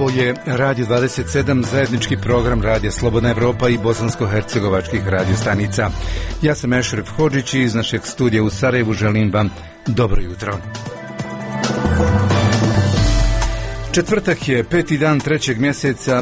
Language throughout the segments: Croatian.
Ovo je Radio 27, zajednički program Radija Slobodna Evropa i bosansko-hercegovačkih radiostanica. Ja sam Ešref Hodžić i iz našeg studija u Sarajevu želim vam dobro jutro. Četvrtak je 5. dan 3. mjeseca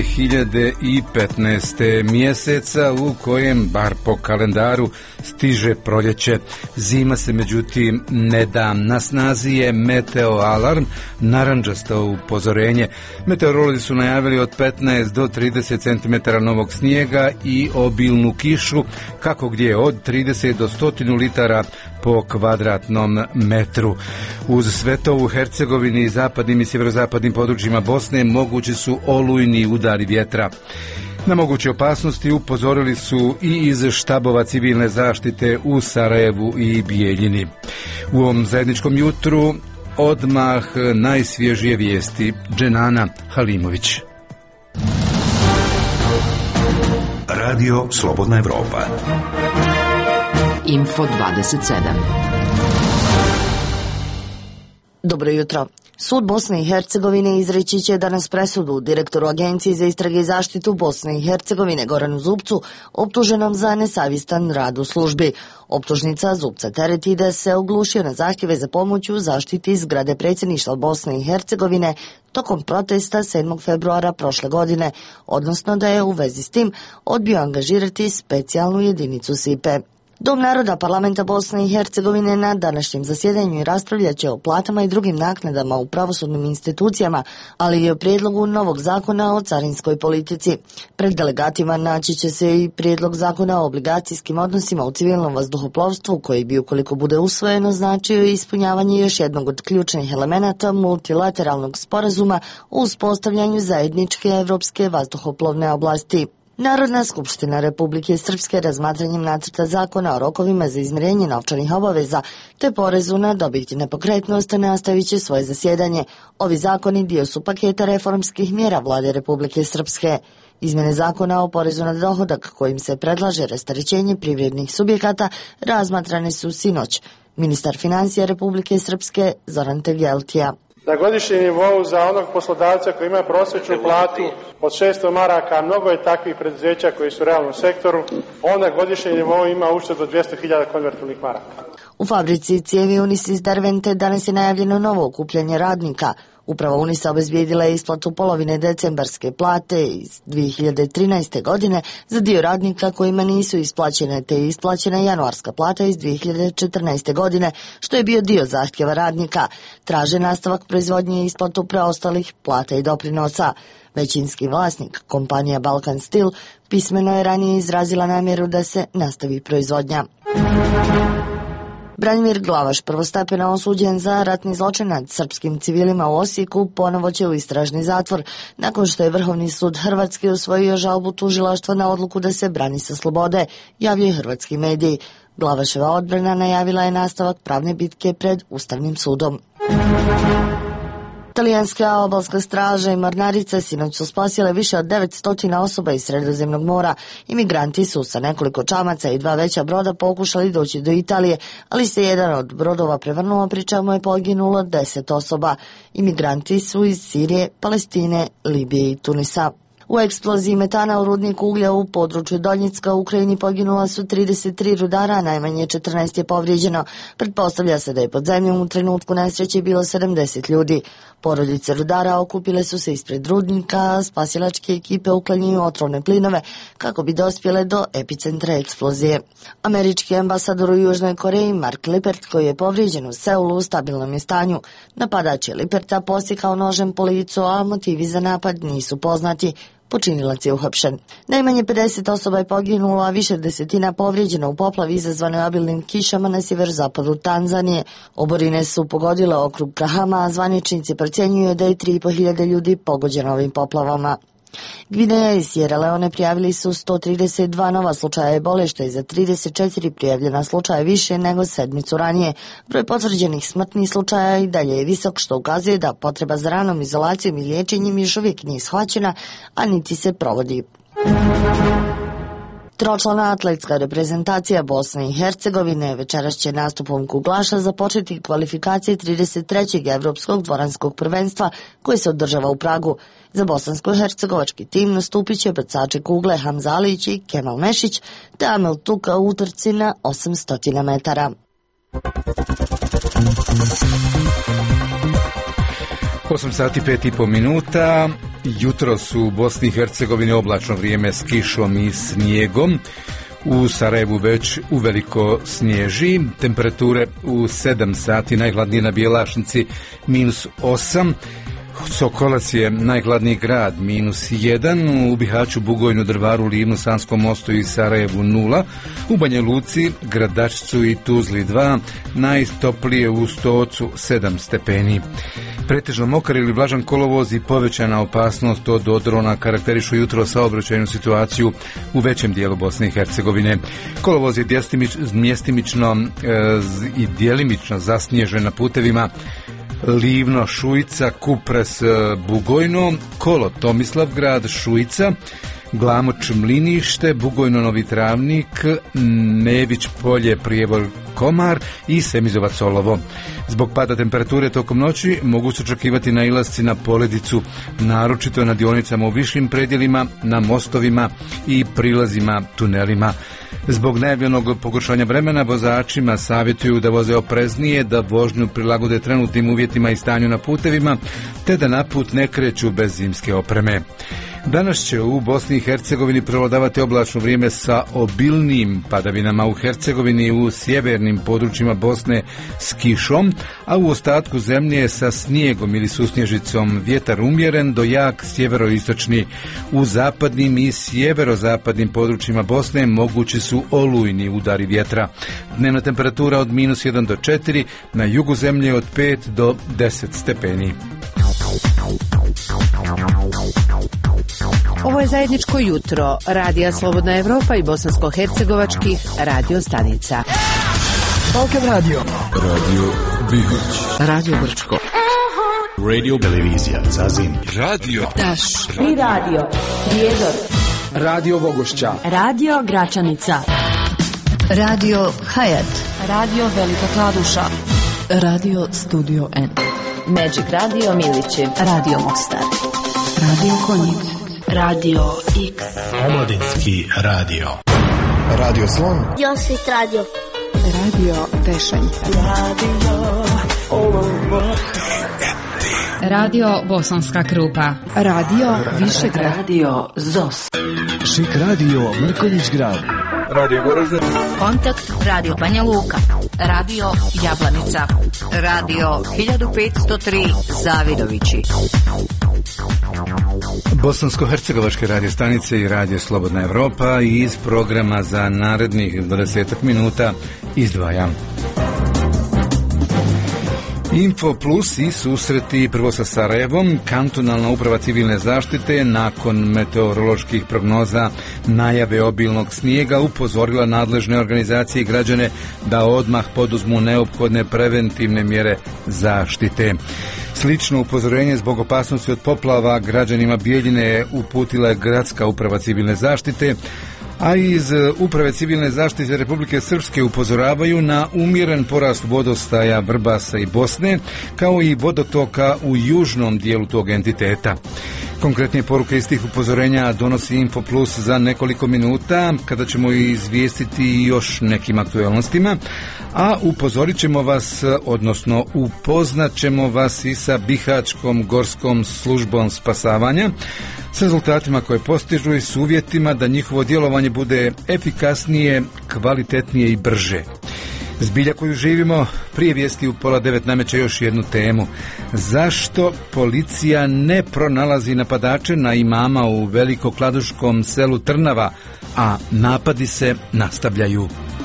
2015. mjeseca u kojem, bar po kalendaru, stiže proljeće. Zima se međutim ne da. Na snazi je meteo alarm, narandžasto upozorenje. Meteorolozi su najavili od 15 do 30 cm novog snijega i obilnu kišu, kako gdje od 30 do 100 litara po kvadratnom metru. Uz sve to u Hercegovini i zapadnim i sjeverozapadnim područjima Bosne mogući su olujni udari vjetra. Na moguće opasnosti upozorili su i iz štabova civilne zaštite u Sarajevu i Bijeljini. U ovom zajedničkom jutru odmah najsvježije vijesti. Dženana Halimović. Radio Slobodna Evropa. Info 27. Dobro jutro. Sud Bosne i Hercegovine izreći će danas presudu direktoru Agencije za istrage i zaštitu Bosne i Hercegovine Goranu Zupcu, optuženom za nesavjestan rad u službi. Optužnica Zupca tereti da se oglušio na zahtjeve za pomoć u zaštiti zgrade predsjedništva Bosne i Hercegovine tokom protesta 7. februara prošle godine, odnosno da je u vezi s tim odbio angažirati specijalnu jedinicu SIPE. Dom naroda Parlamenta Bosne i Hercegovine na današnjem zasjedanju raspravljat će o platama i drugim naknadama u pravosudnim institucijama, ali i o prijedlogu novog zakona o carinskoj politici. Pred delegatima naći će se i prijedlog zakona o obligacijskim odnosima u civilnom vazduhoplovstvu, koji bi, ukoliko bude usvojeno, značio ispunjavanje još jednog od ključnih elemenata multilateralnog sporazuma o uspostavljanju zajedničke evropske vazduhoplovne oblasti. Narodna skupština Republike Srpske razmatranjem nacrta zakona o rokovima za izmirenje novčanih obaveza te porezu na dobit i nepokretnost nastavit će svoje zasjedanje. Ovi zakoni dio su paketa reformskih mjera vlade Republike Srpske. Izmjene zakona o porezu na dohodak kojim se predlaže rasterećenje privrednih subjekata razmatrane su sinoć. Ministar financija Republike Srpske Zoran Tegeltija. Na godišnjem nivou za onog poslodavca koji ima prosječnu platu od 600 maraka, mnogo je takvih preduzeća koji su u realnom sektoru, on na godišnjem nivou ima uštedu od 200.000 konvertibilnih maraka. U fabrici cijevi Unis Dervente danas je najavljeno novo okupljanje radnika. Upravo Unisa obezbijedila je isplatu polovine decembarske plate iz 2013. godine za dio radnika kojima nisu isplaćene, te je isplaćena januarska plata iz 2014. godine, što je bio dio zahtjeva radnika. Traže nastavak proizvodnje i isplatu preostalih plata i doprinosa. Većinski vlasnik, kompanija Balkan Steel, pismeno je ranije izrazila namjeru da se nastavi proizvodnja. Branimir Glavaš, prvostepeno osuđen za ratni zločin nad srpskim civilima u Osijeku, ponovo će u istražni zatvor, nakon što je Vrhovni sud Hrvatske usvojio žalbu tužilaštva na odluku da se brani sa slobode, javljaju hrvatski mediji. Glavaševa odbrana najavila je nastavak pravne bitke pred Ustavnim sudom. Talijanska obalska straža i mornarice sinoć su spasile više od 900 osoba iz Sredozemnog mora. Imigranti su sa nekoliko čamaca i 2 veća broda pokušali doći do Italije, ali se jedan od brodova prevrnuo, pri čemu je poginulo 10 osoba. Imigranti su iz Sirije, Palestine, Libije i Tunisa. U eksploziji metana u rudniku uglja u području Donjecka u Ukrajini poginula su 33 rudara, a najmanje 14 je povrijeđeno. Pretpostavlja se da je pod zemljom u trenutku nesreće bilo 70 ljudi. Porodice rudara okupile su se ispred rudnika, spasilačke ekipe uklanjaju otrovne plinove kako bi dospjele do epicentra eksplozije. Američki ambasador u Južnoj Koreji Mark Lippert, koji je povrijeđen u Seulu, u stabilnom je stanju. Napadač je Lipperta posjekao nožem po licu, a motivi za napad nisu poznati. Počinilac je uhapšen. Najmanje 50 osoba je poginulo, a više desetina povrijeđeno u poplavi izazvanoj obilnim kišama na sjeverozapadu Tanzanije. Oborine su pogodile okrug Kahama, a zvaničnici procjenjuju da je 3.500 ljudi pogođeno ovim poplavama. Gvineja i Sierra Leone prijavili su 132 nova slučaja ebole, što je za 34 prijavljena slučaja više nego sedmicu ranije. Broj potvrđenih smrtnih slučaja i dalje je visok, što ukazuje da potreba za ranom izolacijom i liječenjem još uvijek nije shvaćena, a niti se provodi. Tročlana atletska reprezentacija Bosne i Hercegovine večeras će nastupom kuglaša započeti kvalifikacije 33. evropskog dvoranskog prvenstva koje se održava u Pragu. Za bosansko-hercegovački tim nastupit će bacači kugle Hamza Alić i Kemal Mešić te Amel Tuka u utrci na 800 metara. 8 sati 5,5 minuta. Jutros u Bosni i Hercegovini oblačno vrijeme s kišom i snijegom. U Sarajevu već uveliko snježi. Temperature u 7 sati, najhladnije na Bjelašnici -8. Sokolac je najhladniji grad, -1, u Bihaću, Bugojnu, Drvaru, Livnu, Sanskom mostu i Sarajevu 0, u Banja Luci, Gradačcu i Tuzli 2, najtoplije u Stocu 7 stepeni. Pretežno mokar ili vlažan kolovoz i povećana opasnost od odrona karakterišu jutro saobraćajnu situaciju u većem dijelu Bosne i Hercegovine. Kolovoz je mjestimično i djelimično zasnježen na putevima Livno, Šujica, Kupres, Bugojno, Kolo, Tomislavgrad, Šujica, Glamoč, Mlinište, Bugojno, Novi Travnik, Nević, Polje, Prijevor, Komar i Semizovac, Olovo. Zbog pada temperature tokom noći mogu se očekivati nailasci na poledicu, naročito na dionicama u višim predjelima, na mostovima i prilazima tunelima. Zbog najavljenog pogoršanja vremena vozačima savjetuju da voze opreznije, da vožnju prilagode trenutnim uvjetima i stanju na putevima, te da na put ne kreću bez zimske opreme. Danas će u Bosni i Hercegovini prevladavati oblačno vrijeme sa obilnim padavinama u Hercegovini i u sjevernim područjima Bosne s kišom, a u ostatku zemlje sa snijegom ili susnježicom. Vjetar umjeren do jak sjeveroistočni. U zapadnim i sjeverozapadnim područjima Bosne mogući su olujni udari vjetra. Dnevna temperatura od -1 do 4, na jugu zemlje od 5 do 10 stepeni. Ovo je zajedničko jutro Radija Slobodna Evropa i bosansko-hercegovačkih radio stanica. Balkan Radio, Radio Bihać, Radio Brčko, Radio Televizija Zazin, Radio Daš i Radio Prijedor, Radio Vogošća, Radio Gračanica, Radio Hayat, Radio Velika Kladuša, Radio Studio N, Magic Radio Milići, Radio Mostar, Radio Konjic, Radio X, Omladinski radio, Radio Slon, Josvit Radio, Radio Tešanj, Radio Bosanska Krupa, Radio Višegrad, Radio ZOS, Šik Radio Mrkonjić Grad, Radio Goražde, Kontakt Radio Banja Luka, Radio Jablanica, Radio 1503 Zavidovići. Bosansko-hercegovačke radio stanice i Radio Slobodna Evropa i iz programa za narednih 20 minuta izdvajam Info Plus i susreti prvo sa Sarajevom. Kantonalna uprava civilne zaštite nakon meteoroloških prognoza najave obilnog snijega upozorila nadležne organizacije i građane da odmah poduzmu neophodne preventivne mjere zaštite. Slično upozorenje zbog opasnosti od poplava građanima Bijeljine uputila je Gradska uprava civilne zaštite, a iz Uprave civilne zaštite Republike Srpske upozoravaju na umjeren porast vodostaja Vrbasa i Bosne, kao i vodotoka u južnom dijelu tog entiteta. Konkretnije poruke iz tih upozorenja donosi Info Plus za nekoliko minuta, kada ćemo izvijestiti još nekim aktualnostima, a upozorit ćemo vas, odnosno upoznat ćemo vas i sa Bihaćkom gorskom službom spasavanja, s rezultatima koje postižu i s uvjetima da njihovo djelovanje bude efikasnije, kvalitetnije i brže. Zbilja koju živimo, prije vijesti u 8:30 nameće još jednu temu. Zašto policija ne pronalazi napadače na imama u velikokladuškom selu Trnava, a napadi se nastavljaju?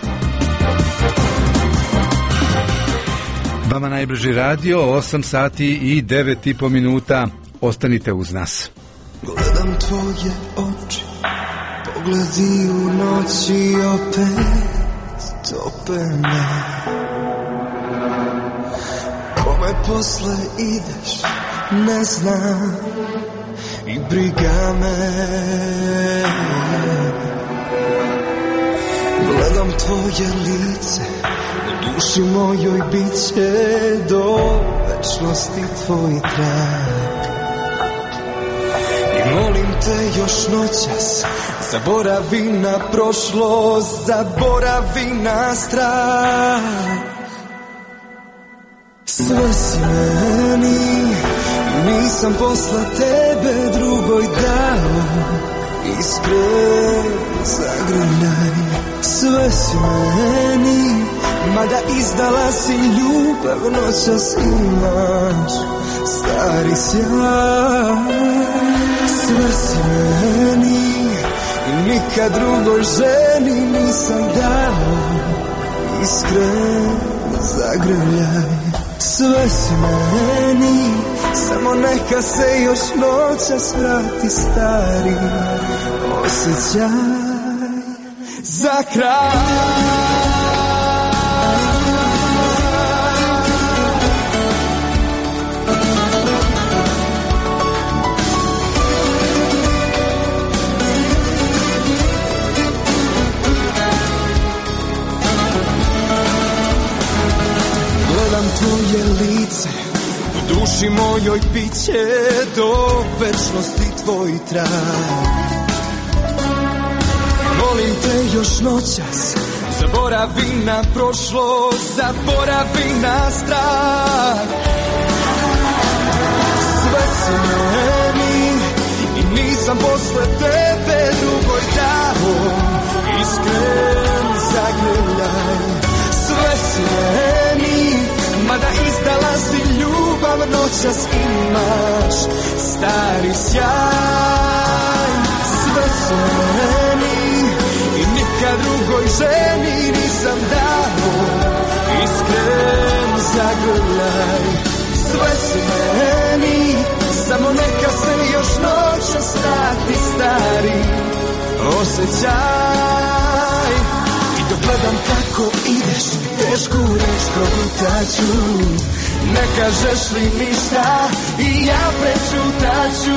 Vama najbrži radio, 8 sati i 9,5 minuta. Ostanite uz nas. Gledam tvoje oči, pogledi u noći opet tope me. Kome posle ideš, ne znam, i briga me. Gledam tvoje lice, u duši mojoj bit će do večnosti tvoj trag. I molim te još noćas, zaboravi na prošlost, zaboravi na strah. Sve si meni i nisam posle tebe drugoj dao iskren zagrljaj. Sve si meni, mada izdala si ljubav, noćas imaš stari sjaj. Sve si meni i nikad drugoj ženi nisam dao iskren zagrljaj. Sve si meni, samo neka se još noćas vrati stari osjećaj za kraj. Tvoje lice, u duši mojoj piće do večnosti tvoj trag. Molim te još noćas, zaboravi na prošlost, zaboravi na strah. Sve si meni i nisam posle tebe drugoj dao iskren zagrljaj. Sve si meni, mada izdala si ljubav, noćas imaš stari sjaj. Sve si meni i nikad drugoj ženi nisam dao iskren zagrljaj. Sve si meni, samo neka se još noćas vrati stari osjećaj. I dok gledam kako ideš, tešku reč progutaću. Ne kažeš li ništa i ja prečutaću.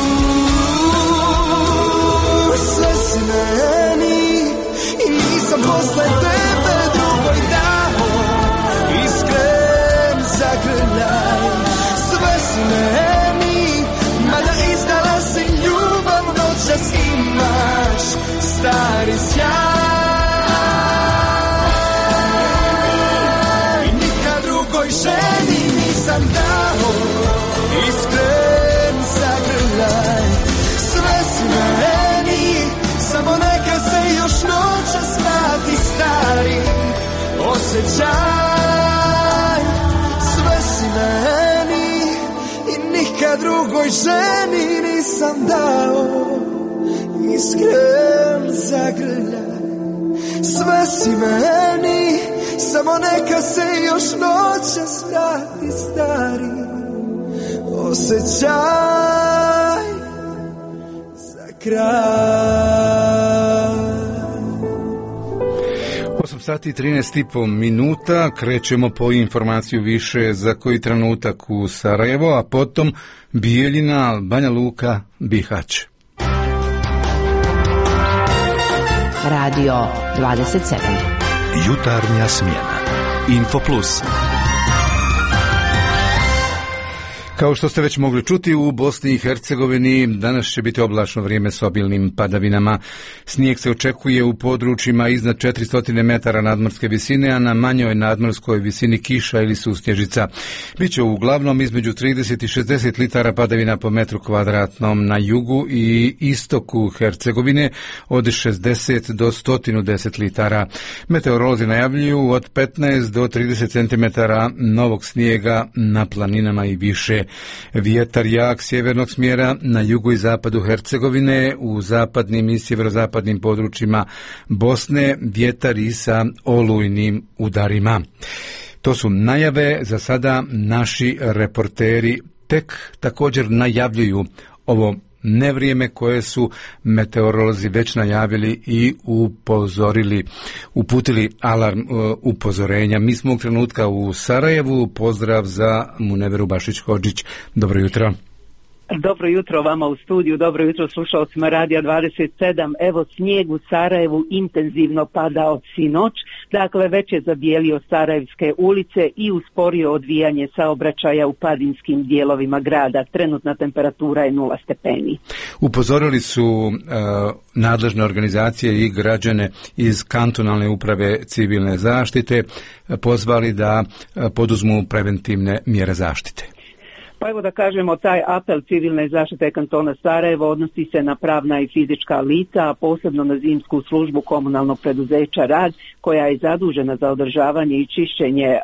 Sve si meni i nisam posle tebe drugoj dao iskren zagrljaj. Sve si meni, mada izdala si ljubav, noćas imaš stari sjaj. Ženi nisam dao iskren zagrljaj. Sve si meni, samo neka se još noćas vrati stari osjećaj. Sve si meni i nikad drugoj ženi nisam dao iskren zagrljaj. Sve si meni, samo neka se još noćas vrati stari osjećaj za kraj. 8 sati i 13,5 minuta, krećemo po informaciju više za koji trenutak u Sarajevo, a potom Bijeljina, Banja Luka, Bihać. Radio 27. Jutarnja smjena. Infoplus. Kao što ste već mogli čuti, u Bosni i Hercegovini danas će biti oblačno vrijeme s obilnim padavinama. Snijeg se očekuje u područjima iznad 400 metara nadmorske visine, a na manjoj nadmorskoj visini kiša ili susnježica. Biće uglavnom između 30 i 60 litara padavina po metru kvadratnom na jugu i istoku Hercegovine, od 60 do 110 litara. Meteorolozi najavljuju od 15 do 30 cm novog snijega na planinama i više. Vjetar jak sjevernog smjera na jugu i zapadu Hercegovine, u zapadnim i sjeverozapadnim područjima Bosne vjetar i sa olujnim udarima. To su najave, za sada naši reporteri tek također najavljuju ovo nevrijeme koje su meteorolozi već najavili i uputili alarm upozorenja. Mi smo u trenutka u Sarajevu. Pozdrav za Muneveru Bašić-Hodžić. Dobro jutro. Dobro jutro vama u studiju, dobro jutro slušalcima Radija 27. Evo, snijeg u Sarajevu intenzivno pada od sinoć, dakle već je zabijelio sarajevske ulice i usporio odvijanje saobraćaja u padinskim dijelovima grada. Trenutna temperatura je 0 stepeni. Upozorili su nadležne organizacije i građane iz kantonalne uprave civilne zaštite, pozvali da poduzmu preventivne mjere zaštite. Pa evo da kažemo, taj apel civilne zaštite kantona Sarajevo odnosi se na pravna i fizička lica, a posebno na zimsku službu komunalnog preduzeća Rad, koja je zadužena za održavanje i čišćenje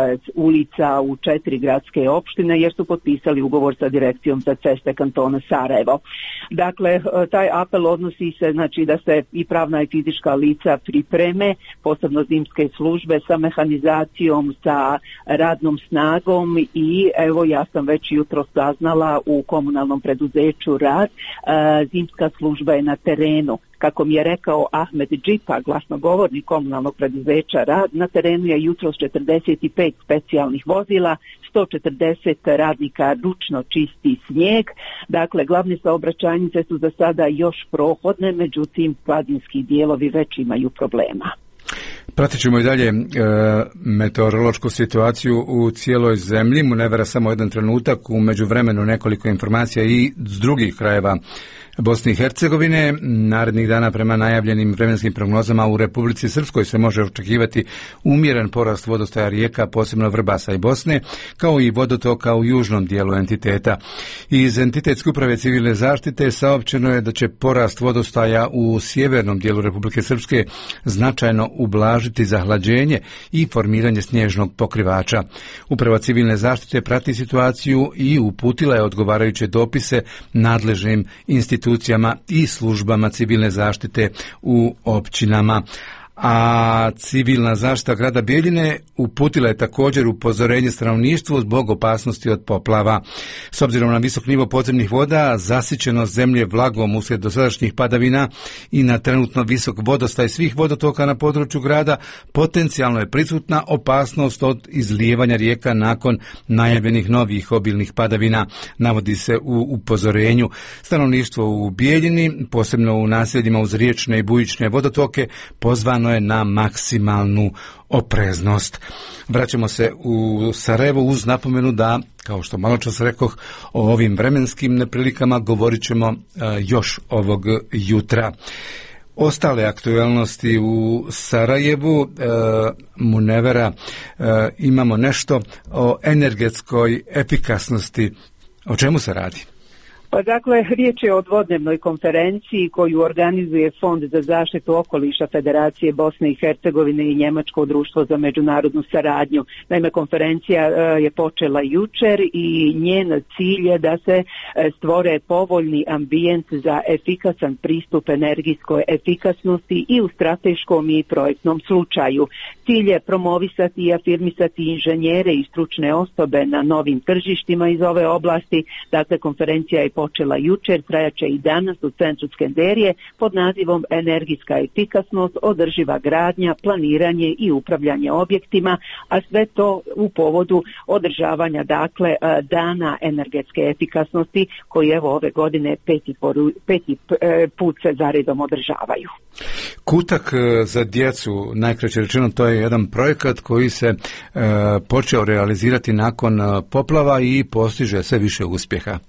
ulica u 4 gradske opštine, jer su potpisali ugovor sa Direkcijom za ceste kantona Sarajevo. Dakle, taj apel odnosi se, znači, da se i pravna i fizička lica pripreme, posebno zimske službe, sa mehanizacijom, sa radnom snagom i evo, ja sam već jutro saznala u komunalnom preduzeću Rad, zimska služba je na terenu. Kako mi je rekao Ahmed Džipa, glasnogovornik komunalnog preduzeća Rad, na terenu je jutros 45 specijalnih vozila, 140 radnika ručno čisti snijeg. Dakle, glavne saobraćajnice su za sada još prohodne, međutim, padinski dijelovi već imaju problema. Pratit ćemo i dalje meteorološku situaciju u cijeloj zemlji. Munevera samo jedan trenutak, u međuvremenu nekoliko informacija i s drugih krajeva Bosne i Hercegovine. Narednih dana prema najavljenim vremenskim prognozama u Republici Srpskoj se može očekivati umjeren porast vodostaja rijeka, posebno Vrbasa i Bosne, kao i vodotoka u južnom dijelu entiteta. Iz entitetske uprave civilne zaštite saopćeno je da će porast vodostaja u sjevernom dijelu Republike Srpske značajno ublažiti zahlađenje i formiranje snježnog pokrivača. Uprava civilne zaštite prati situaciju i uputila je odgovarajuće dopise nadležnim institucijama i službama civilne zaštite u općinama. A civilna zaštita grada Bjeljine uputila je također upozorenje stanovništvu zbog opasnosti od poplava. S obzirom na visok nivo podzemnih voda, zasićenost zemlje vlagom uslijed dosadašnjih padavina i na trenutno visok vodostaj svih vodotoka na području grada, potencijalno je prisutna opasnost od izlijevanja rijeka nakon najavljenih novih obilnih padavina, navodi se u upozorenju. Stanovništvo u Bjeljini, posebno u naseljima uz riječne i bujične vodotoke, pozvano je na maksimalnu opreznost. Vraćamo se u Sarajevo uz napomenu da, kao što malo čas rekoh, o ovim vremenskim neprilikama govorit ćemo još ovog jutra. Ostale aktualnosti u Sarajevu, Munevera, imamo nešto o energetskoj efikasnosti. O čemu se radi? Pa dakle, riječ je o dvodnevnoj konferenciji koju organizuje Fond za zaštitu okoliša Federacije Bosne i Hercegovine i Njemačko društvo za međunarodnu saradnju. Naime, konferencija je počela jučer i njen cilj je da se stvore povoljni ambijent za efikasan pristup energijskoj efikasnosti i u strateškom i projektnom slučaju. Cilj je promovisati i afirmisati inženjere i stručne osobe na novim tržištima iz ove oblasti. Dakle, konferencija je počela jučer, trajaće i danas u centru Skenderije pod nazivom Energijska efikasnost, održiva gradnja, planiranje i upravljanje objektima, a sve to u povodu održavanja, dakle, dana energetske efikasnosti koji evo ove godine peti put se zaredom održavaju. Kutak za djecu, najkraće rečeno, to je jedan projekat koji se počeo realizirati nakon poplava i postiže sve više uspjeha.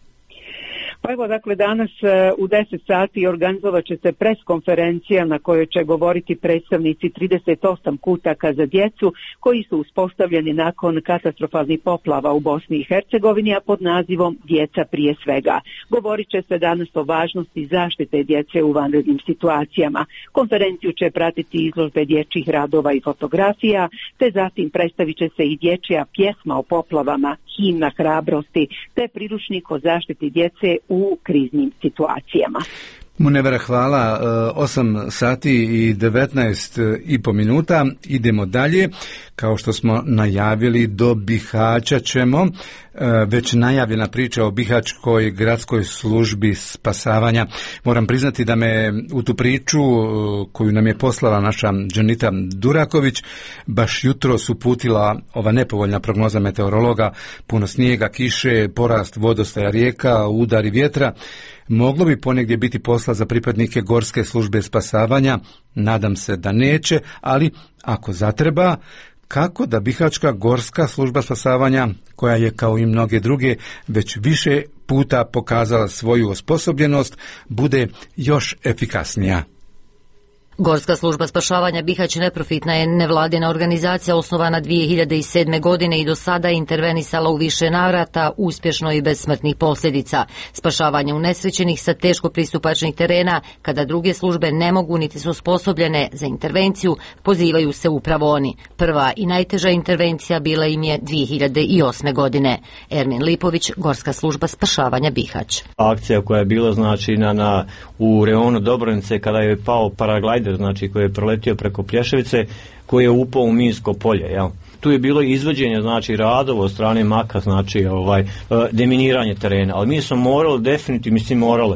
Pa evo, dakle, danas u 10 sati organizovat će se preskonferencija na kojoj će govoriti predstavnici 38 kutaka za djecu koji su uspostavljeni nakon katastrofalnih poplava u Bosni i Hercegovini, a pod nazivom Djeca prije svega. Govorit će se danas o važnosti zaštite djece u vanrednim situacijama. Konferenciju će pratiti izložbe dječjih radova i fotografija, te zatim predstavit će se i dječja pjesma o poplavama, himna hrabrosti, te priručnik o zaštiti djece u kriznim situacijama. Munevera, hvala. 8 sati i 19 i po minuta. Idemo dalje. Kao što smo najavili, do Bihaća ćemo. Već najavljena priča o Bihaćkoj gradskoj službi spasavanja. Moram priznati da me u tu priču koju nam je poslala naša Dženita Duraković baš jutros uputila ova nepovoljna prognoza meteorologa, puno snijega, kiše, porast vodostaja rijeka, udari vjetra. Moglo bi ponegdje biti posla za pripadnike gorske službe spasavanja, nadam se da neće, ali ako zatreba, kako da Bihaćka gorska služba spasavanja, koja je kao i mnoge druge već više puta pokazala svoju osposobljenost, bude još efikasnija. Gorska služba spašavanja Bihać neprofitna je nevladina organizacija osnovana 2007. godine i do sada je intervenisala u više navrata, uspješno i bez smrtnih posljedica. Spašavanje unesrećenih sa teško pristupačnih terena, kada druge službe ne mogu niti su osposobljene za intervenciju, pozivaju se upravo oni. Prva i najteža intervencija bila im je 2008. godine. Ermin Lipović, Gorska služba spašavanja Bihać. Akcija koja je bila u reonu Dobronice kada je pao paraglajder, znači koji je proletio preko Plješevice, koji je upao u minsko polje, jel? Tu je bilo izvođenje, znači radova od strane Maka, znači deminiranje terena, ali mi smo morali, definitivno morali,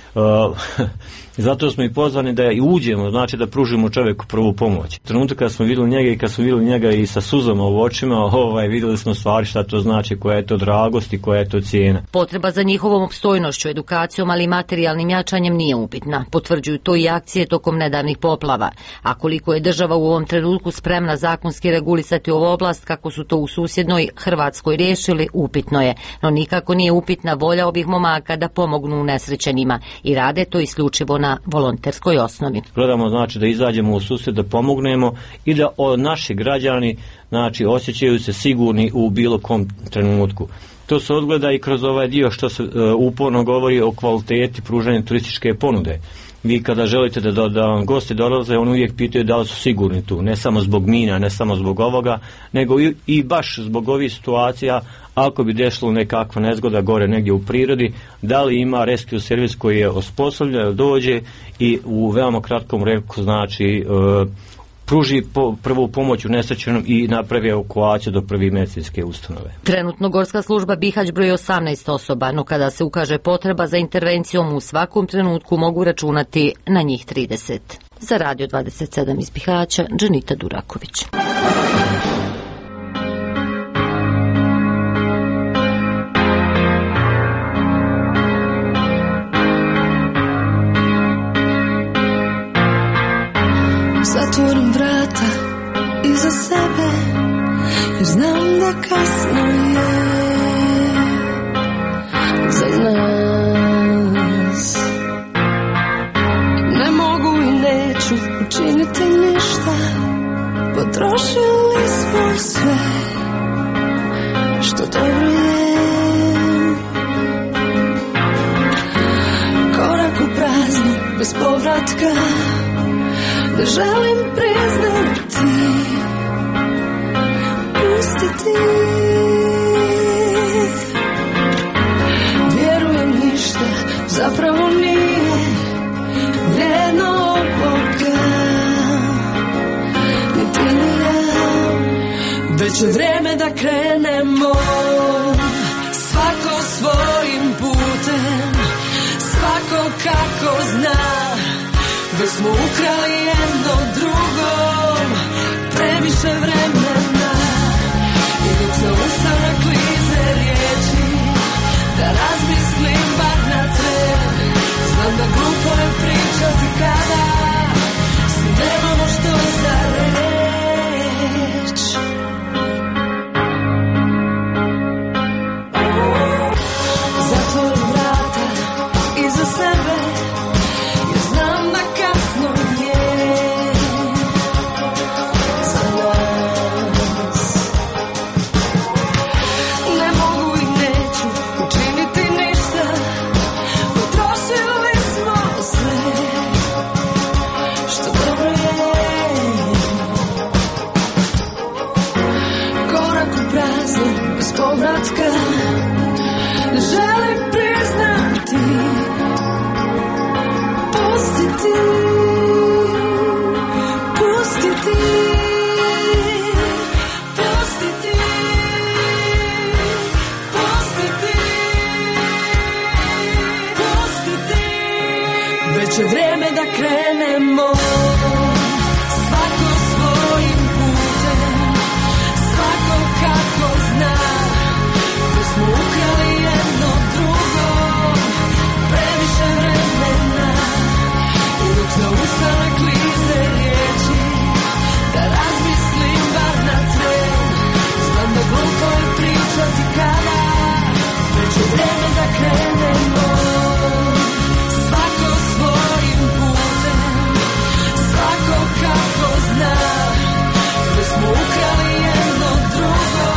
zato smo i pozvani da i uđemo, znači da pružimo čovjeku prvu pomoć. Trenutak kad smo vidjeli njega i sa suzama u očima, vidjeli smo stvari šta to znači, koja je to dragost i koja je to cijena. Potreba za njihovom opstojnošću, edukacijom, ali i materijalnim jačanjem nije upitna. Potvrđuju to i akcije tokom nedavnih poplava. A koliko je država u ovom trenutku spremna zakonski regulisati ovu oblast, kako su to u susjednoj Hrvatskoj riješili, upitno je. No nikako nije upitna volja ovih momaka da pomognu unesrećenima i rade to isključivo na volonterskoj osnovi. Gledamo, znači, da izađemo u susret, da pomognemo i da naši građani, znači, osjećaju se sigurni u bilo kom trenutku. To se odgleda i kroz ovaj dio što se uporno govori o kvaliteti pružanja turističke ponude. Vi kada želite da vam gosti dolaze, oni uvijek pitaju da li su sigurni tu, ne samo zbog mina, ne samo zbog ovoga, nego i baš zbog ovih situacija, ako bi dešlo nekakva nezgoda gore negdje u prirodi, da li ima rescue servis koji je osposobljen da dođe i u veoma kratkom roku, znači, pruži prvu pomoć unesrećenom i napravi evakuaciju do prve medicinske ustanove. Trenutno Gorska služba Bihać broji 18 osoba, no kada se ukaže potreba za intervencijom u svakom trenutku mogu računati na njih 30. Za Radio 27 iz Bihaća, Dženita Duraković. Zatvorim vrata iza sebe, jer znam da kasno je za nas. Ne mogu i neću učiniti ništa, potrošili smo sve što dobro je. Korak u prazno, bez povratka, ne želim priznati, pustiti. Vjerujem ništa zapravo nije vrijedno ovoga, niti ni ja. Već je vrijeme da krenemo, svako svojim putem, svako kako zna. Već smo ukrali jedno drugom previše vremena, i dok se ustane klize riječi, da razmislim bar na tren. Znam da glupo je pričati kada svi nemamo što za reč. Zatvorim vrata iza sebe, jer znam da kasno je već je vrijeme da krenemo. Svako svojim putem, svako kako zna, da smo ukrali jedno drugo, previše vremena. I dok zaustavna klize riječi, da razmislim bar na tren. Znam da glupo je pričati kada, već je vrijeme da krenemo. Svako svojim putem, svako kako zna, da smo ukrali jedno drugo,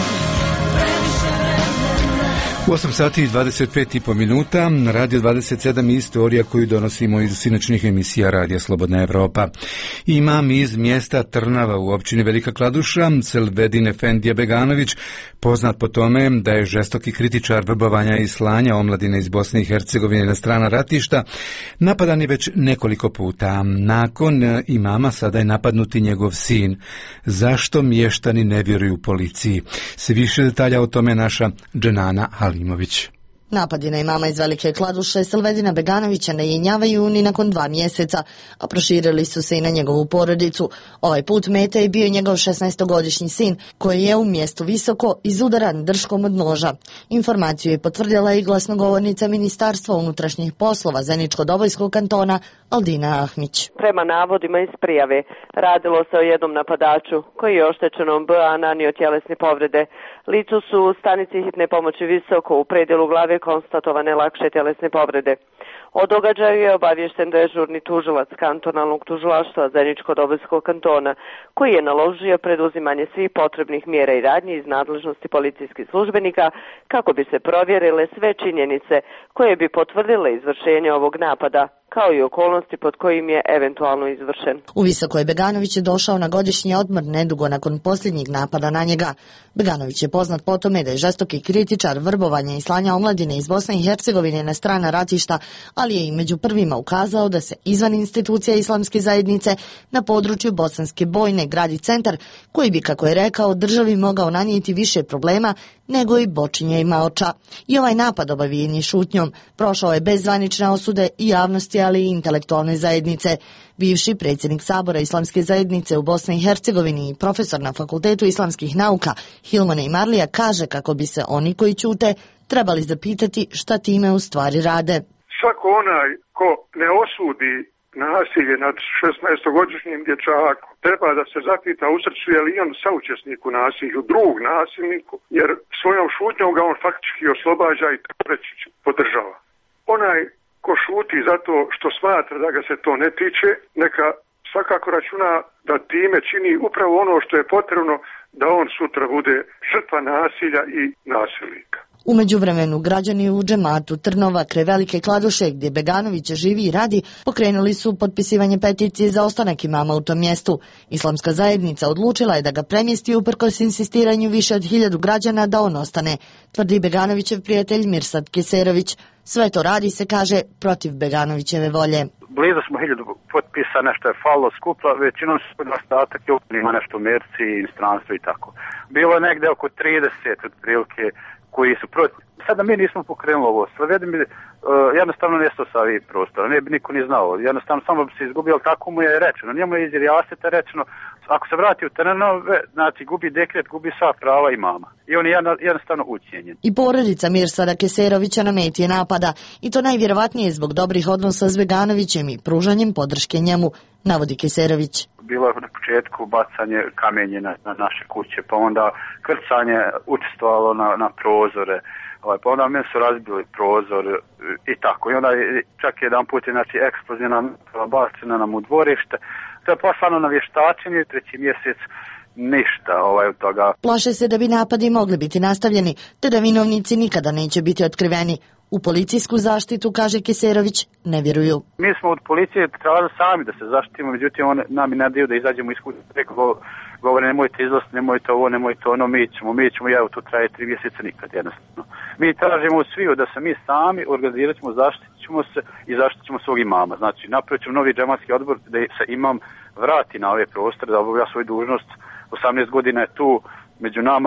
previše vremena. U 8 sati i 25,5 minuta, Radio 27 istorija koju donosimo iz sinoćnih emisija Radija Slobodna Evropa. Imam iz mjesta Trnava u općini Velika Kladuša, Selvedin Efendija Beganović, poznat po tome da je žestoki kritičar vrbovanja i slanja omladine iz Bosne i Hercegovine na strana ratišta, napadan je već nekoliko puta. Nakon imama sada je napadnuti njegov sin. Zašto mještani ne vjeruju policiji? Sve više detalja o tome naša Dženana Halimović. Napadi na imama iz Velike Kladuše Selvedina Beganovića ne jenjavaju ni nakon 2 mjeseca, a proširili su se i na njegovu porodicu. Ovaj put meta je bio njegov 16-godišnji sin, koji je u mjestu Visoko izudaran drškom od noža. Informaciju je potvrdila i glasnogovornica Ministarstva unutrašnjih poslova Zeničko-Dobojskog kantona Aldina Ahmić. Prema navodima iz prijave, radilo se o jednom napadaču koji je oštećenom BA nanio tjelesne povrede. Licu su u stanici hitne pomoći Visoko u predjelu glave konstatovane lakše tjelesne povrede. O događaju je obaviješten dežurni tužilac kantonalnog tužilaštva Zeničko-Dobojskog kantona, koji je naložio preduzimanje svih potrebnih mjera i radnji iz nadležnosti policijskih službenika kako bi se provjerile sve činjenice koje bi potvrdile izvršenje ovog napada, kao i okolnosti pod kojim je eventualno izvršen. U Visoko je Beganović došao na godišnji odmor nedugo nakon posljednjeg napada na njega. Beganović je poznat po tome da je žestoki kritičar vrbovanja i slanja omladine iz Bosne i Hercegovine na strana ratišta, ali je i među prvima ukazao da se izvan institucija islamske zajednice na području Bosanske Bojne gradi centar koji bi, kako je rekao, državi mogao nanijeti više problema nego i bočinje i maoča. I ovaj napad obavijen je šutnjom. Prošao je bez zvanične osude i javnosti, ali i intelektualne zajednice. Bivši predsjednik Sabora Islamske zajednice u Bosni i Hercegovini i profesor na Fakultetu islamskih nauka Hilmane Imarlija kaže kako bi se oni koji ćute trebali zapitati šta time u stvari rade. Svako onaj ko ne osudi nasilje nad 16-godišnjim dječakom treba da se zapita u srcu je li on saučesnik u nasilju, drug nasilniku, jer svojom šutnjom ga on faktički oslobađa i reći podržava. Onaj ko šuti zato što smatra da ga se to ne tiče, neka svakako računa da time čini upravo ono što je potrebno da on sutra bude žrtva nasilja i nasilnika. U međuvremenu građani u džematu Trnova kraj Velike Kladuše, gdje Beganović živi i radi, pokrenuli su potpisivanje peticije za ostanak imama u tom mjestu. Islamska zajednica odlučila je da ga premjesti uprkos insistiranju više od 1000 građana da on ostane, tvrdi Beganovićev prijatelj Mirsad Keserović. Sve to radi, se kaže, protiv Beganovićeve volje. Blizu smo 1000 potpisa, nešto je falilo skupla, većinom su ostatak ima nešto u Merci, inostranstvo i tako. Bilo je negde oko 30 otprilike koji su protiv. Sada mi nismo pokrenuli ovo, Slavedi mi jednostavno nestao sa ovih prostora, ne bi niko ni znao, jednostavno samo bi se izgubio, ali tako mu je rečeno, njemu je iz Rijaseta rečeno, ako se vrati u Trnove, znači gubi dekret, gubi sva prava imama. I on je jednostavno ucijenjen. I porodica Mirsada Keserovića na meti je napada, i to najvjerovatnije zbog dobrih odnosa s Beganovićem i pružanjem podrške njemu, navodi Keserović. Bilo je na početku bacanje kamenje na naše kuće, pa onda krcanje učestvovalo na prozore, pa onda meni su razbili prozor i tako. I onda čak jedan put je znači, eksplozivna bacena nam u dvorište. To je poslano na vještačenje, 3. mjesec ništa od toga. Plaše se da bi napadi mogli biti nastavljeni, te da vinovnici nikada neće biti otkriveni. U policijsku zaštitu, kaže Keserović, ne vjeruju. Mi smo od policije trebali sami da se zaštitimo, međutim oni nam ne daju da izađemo iz kuće. Govore nemojte izlaziti, nemojte ovo, nemojte ono, mi ćemo, ja to traje 3 mjeseca nikad jednostavno. Mi tražimo sviju da se mi sami organizirat ćemo, zaštitit ćemo se i zaštitit ćemo svog imama. Znači napravit ćemo novi džematski odbor da se imam vrati na ove prostore, da obavlja svoju dužnost. 18 godina je tu među nama,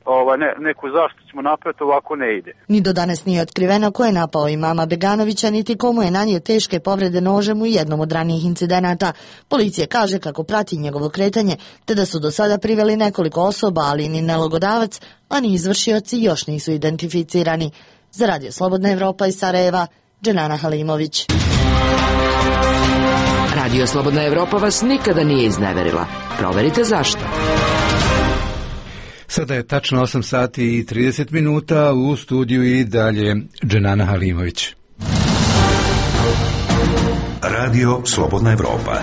neku zaštitu ćemo napraviti, ovako ne ide. Ni do danas nije otkriveno ko je napao imama Beganovića, niti komu je nanio teške povrede nožem u jednom od ranijih incidenata. Policija kaže kako prati njegovo kretanje, te da su do sada priveli nekoliko osoba, ali ni nalogodavac, a ni izvršioci još nisu identificirani. Za Radio Slobodna Evropa iz Sarajeva, Dženana Halimović. Radio Slobodna Evropa vas nikada nije izneverila. Proverite zašto. Sada je tačno 8 sati i 30 minuta, u studiju i dalje Dženana Halimović. Radio Slobodna Evropa.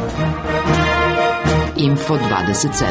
Info 27.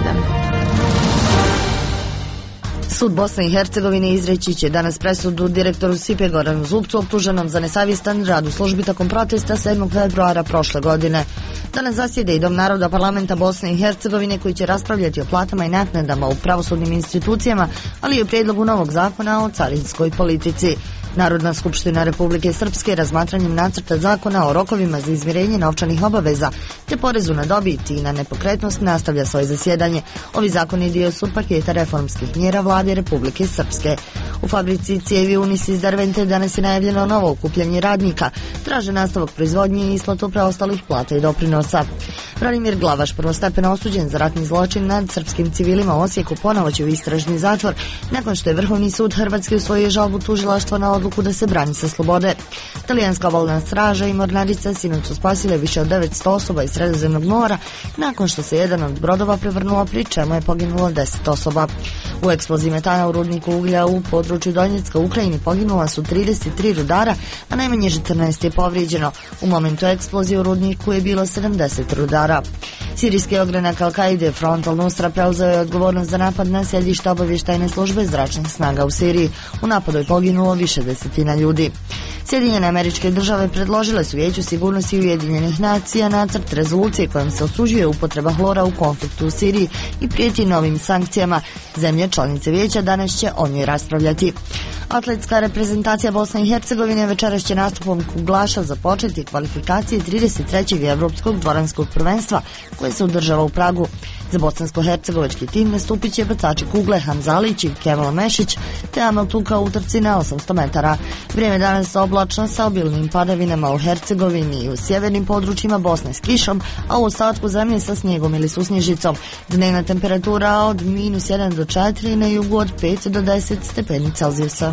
Sud Bosne i Hercegovine izreći će danas presudu direktoru SIPE Goranu Zupcu, optuženom za nesavjestan rad u službi tokom protesta 7. februara prošle godine. Danas zasjede i Dom naroda parlamenta Bosne i Hercegovine koji će raspravljati o platama i naknadama u pravosudnim institucijama, ali i o prijedlogu novog zakona o carinskoj politici. Narodna skupština Republike Srpske razmatranjem nacrta zakona o rokovima za izmirenje novčanih obaveza te porezu na dobit i na nepokretnost nastavlja svoje zasjedanje. Ovi zakoni dio su paketa reformskih mjera vlade Republike Srpske. U fabrici cijevi Unis iz Dervente danas je najavljeno novo okupljanje radnika. Traže nastavak proizvodnje i isplatu preostalih plata i doprinosa. Branimir Glavaš, prvostepeno osuđen za ratni zločin nad srpskim civilima u Osijeku, ponovo će u istražni zatvor nakon što je Vrhovni sud Hrvatske usvojio žalbu tužilaštva na odluku da se brani sa slobode. Talijanska obalna straža i mornarica sinoć su spasile više od 900 osoba iz Sredozemnog mora nakon što se jedan od brodova prevrnuo, pri čemu je poginulo 10 osoba. U eksploziji metana u rudniku uglja u području Donjecka u Ukrajini poginula su 33 rudara, a najmanje 14 je povrijeđeno. U momentu eksplozije u rudniku je bilo 70 rudara. Sirijski ogranak Al-Kaide Front al-Nusra preuzeo je odgovornost za napad na sjedište obavještajne službe zračnih snaga u Siriji. U napadu je poginulo više desetina ljudi. Sjedinjene Američke Države predložile su Vijeću sigurnosti Ujedinjenih nacija nacrt rezolucije kojom se osuđuje upotreba hlora u konfliktu u Siriji i prijeti novim sankcijama. Zemlje članice Vijeća danas će o njoj raspravljati. Atletska reprezentacija Bosne i Hercegovine večeras će nastupom kuglaša započeti kvalifikacije 33. evropskog dvoranskog prvenstva koje se održava u Pragu. Za bosansko-hercegovački tim nastupit će bacači kugle Hamzalić i Kemal Mešić te Amel Tuka u utrci na 800 metara. Vrijeme danas oblačno sa obilnim padavinama u Hercegovini i u sjevernim područjima Bosne s kišom, a u ostatku zemlje sa snijegom ili susnježicom. Dnevna temperatura od -1 do 4, na jugu od 5 do 10 stepeni Celzijusa.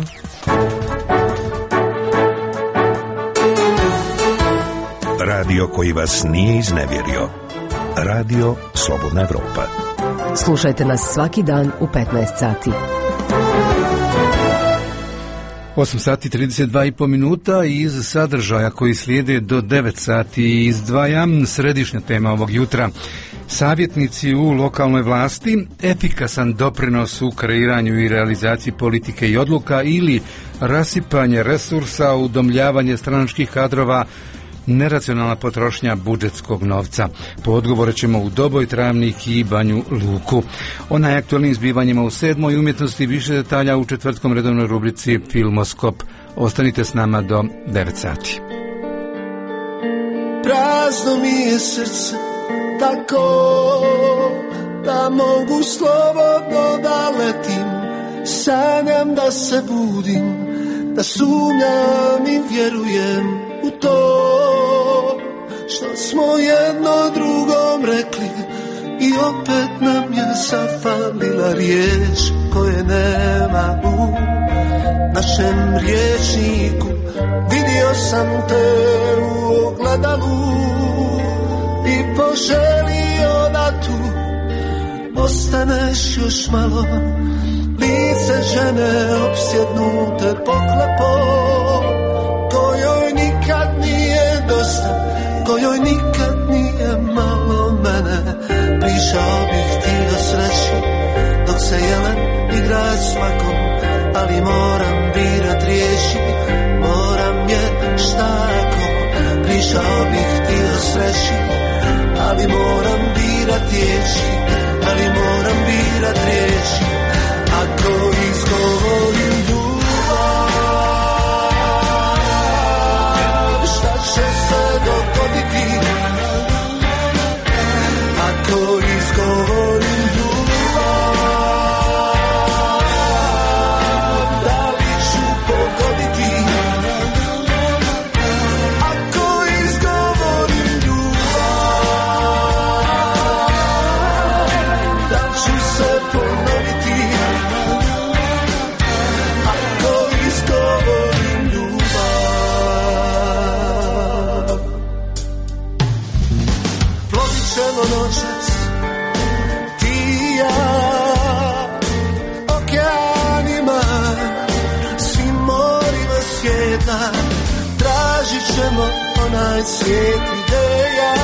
Radio koji vas nije iznevjerio. Radio Slobodna Evropa. Slušajte nas svaki dan u 15 sati. 8 sati 32,5 minuta i iz sadržaja koji slijede do 9 sati izdvajam središnja tema ovog jutra. Savjetnici u lokalnoj vlasti, efikasan doprinos u kreiranju i realizaciji politike i odluka ili rasipanje resursa, udomljavanje stranačkih kadrova, neracionalna potrošnja budžetskog novca. Po odgovore ćemo u Doboj, Travnik i Banju Luku. O najaktualnijim zbivanjima u 7. umjetnosti više detalja u četvrtkom redovnoj rubrici Filmoskop. Ostanite s nama do 9 sati. Prazno mi je srce tako da mogu slobodno da letim. Sanjam da se budim, da sumnjam i vjerujem u to što smo jedno drugom rekli i opet nam je zafalila riječ koje nema u našem riječniku. Vidio sam te u ogledalu i poželio da tu ostaneš još malo. Lice žene opsjednute poklepom, kojoj nikad nije dosta, kojoj nikad nije malo mene. Prišao bih ti do sreći dok se jelen igra s makom, ali moram birat riječi, moram je štako. Prišao bih ti do sreći, ali moram birat riječi, ali moram birat riječi. Ako izgovorim ljubav, šta će se dogoditi? Ako izgovorim ljubav, ćemo noćas, ti i ja, okeanima, svim morima svijeta, tražit ćemo onaj svijet ideja.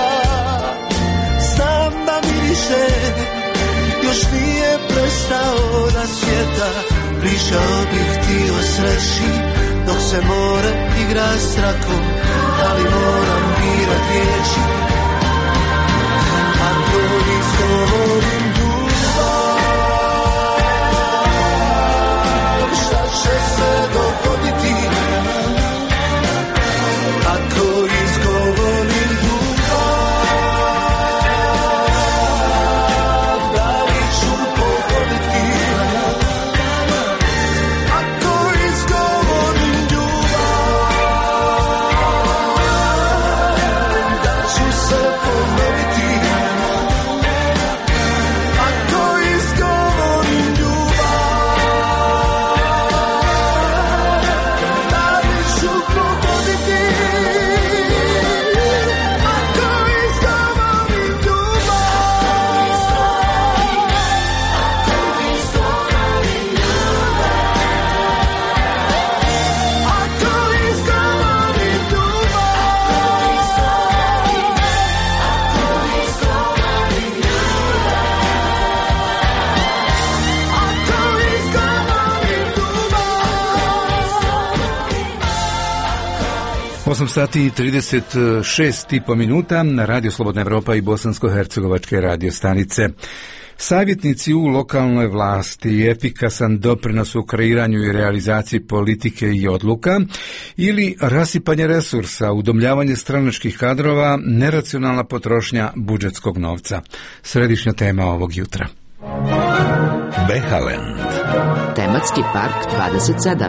Znam da miriše, još nije prestao da svijeta, pričao bih ti o sreći, dok se more igra s trakom, ali moram birat riječi. Ako izgovorim ljubav, šta će se dogoditi? Ako izgovorim ljubav, da li ću pogoditi? Ako izgovorim ljubav, da ću se ponoviti. Ako izgovorim ljubav, da li ću pogoditi? Ako izgovorim Osam sati i 36,5 minuta na Radio Slobodna Evropa i Bosansko-hercegovačke radio stanice. Savjetnici u lokalnoj vlasti, efikasan doprinos u kreiranju i realizaciji politike i odluka ili rasipanje resursa, udomljavanje stranačkih kadrova, neracionalna potrošnja budžetskog novca. Središnja tema ovog jutra. Behalend. Tematski park 27.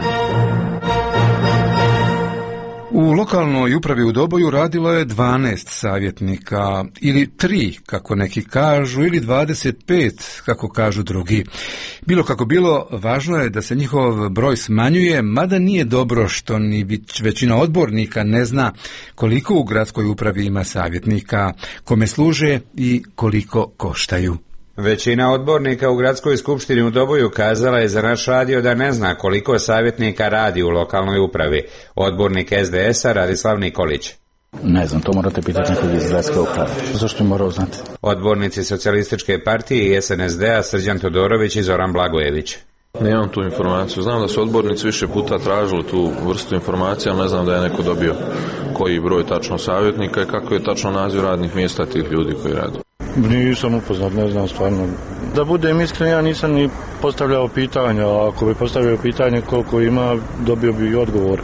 U lokalnoj upravi u Doboju radilo je 12 savjetnika, ili 3, kako neki kažu, ili 25, kako kažu drugi. Bilo kako bilo, važno je da se njihov broj smanjuje, mada nije dobro što ni većina odbornika ne zna koliko u gradskoj upravi ima savjetnika, kome služe i koliko koštaju. Većina odbornika u gradskoj skupštini u Doboju kazala je za naš radio da ne zna koliko savjetnika radi u lokalnoj upravi. Odbornik SDS-a Radislav Nikolić. Ne znam, to morate pitati nekog iz gradske uprave. Zašto je morao znati? Odbornici Socijalističke partije i SNSD-a Srđan Todorović i Zoran Blagojević. Nemam tu informaciju. Znam da su odbornici više puta tražili tu vrstu informacija, ali ne znam da je neko dobio koji broj tačno savjetnika i kako je tačno naziv radnih mjesta tih ljudi koji rade. Nisam upoznat, ne znam stvarno. Da budem iskren, ja nisam ni postavljao pitanja, a ako bi postavio pitanje koliko ima, dobio bi odgovor.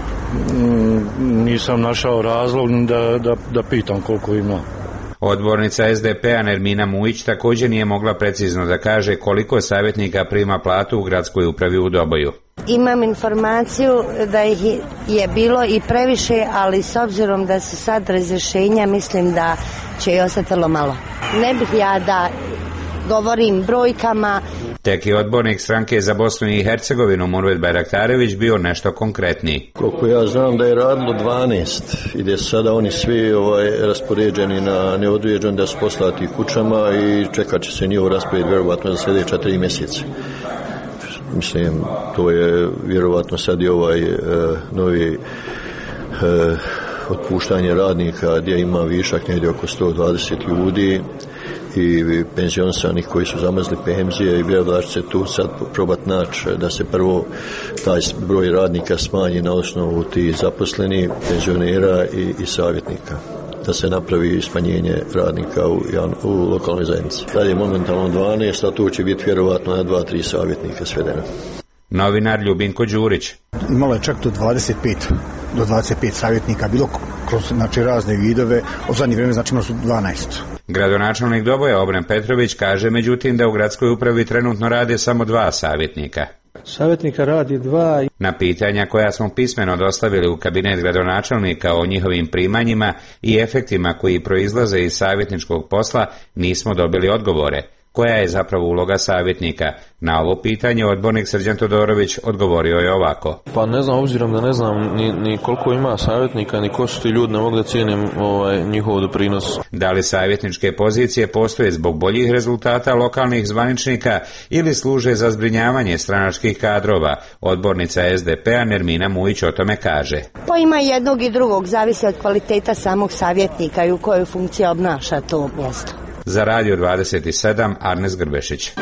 Nisam našao razlog da pitam koliko ima. Odbornica SDP-a Nermina Mujić također nije mogla precizno da kaže koliko savjetnika prima platu u gradskoj upravi u Doboju. Imam informaciju da ih je bilo i previše, ali s obzirom da su sad razrješenja, mislim da će i ostati malo. Ne bih ja da govorim brojkama. Tek je odbornik stranke za Bosnu i Hercegovinu Murvet Bajraktarević bio nešto konkretniji. Koliko ja znam da je radilo 12 i da su sada oni svi raspoređeni na neodređen, da su poslati kućama i čekat će se njihov raspored vjerovatno za sljedeća 3 mjeseca. Mislim, to je vjerovatno sad i novi otpuštanje radnika gdje ima višak negdje oko 120 ljudi i penzionisanih koji su zamrzli penzije i vjerujem da će se tu sad probati naći da se prvo taj broj radnika smanji na osnovu tih zaposlenih, penzionera i savjetnika, da se napravi smanjenje radnika u lokalnoj zajednici. Sad je momentalno 12, a tu će biti vjerovatno na 2-3 savjetnika svedeno. Novinar Ljubinko Đurić. Imalo je čak do 25 savjetnika, bilo kroz razne vidove, od zadnje vrijeme znači imali su 12. Gradonačelnik Doboja Obren Petrović kaže međutim da u gradskoj upravi trenutno rade samo 2 savjetnika. Savjetnika radi 2. Na pitanja koja smo pismeno dostavili u kabinet gradonačelnika o njihovim primanjima i efektima koji proizlaze iz savjetničkog posla nismo dobili odgovore. Koja je zapravo uloga savjetnika? Na ovo pitanje odbornik Srđan Todorović odgovorio je ovako. Pa ne znam, obzirom da ne znam ni koliko ima savjetnika, ni ko su ti ljudi, ne mogu da cijenim njihov doprinos. Da li savjetničke pozicije postoje zbog boljih rezultata lokalnih zvaničnika ili služe za zbrinjavanje stranačkih kadrova? Odbornica SDP-a Nermina Mujić o tome kaže. Pa ima jednog i drugog, zavisi od kvaliteta samog savjetnika i u kojoj funkciji obnaša to mjesto. Za Radio 27 Arnes Grbešić.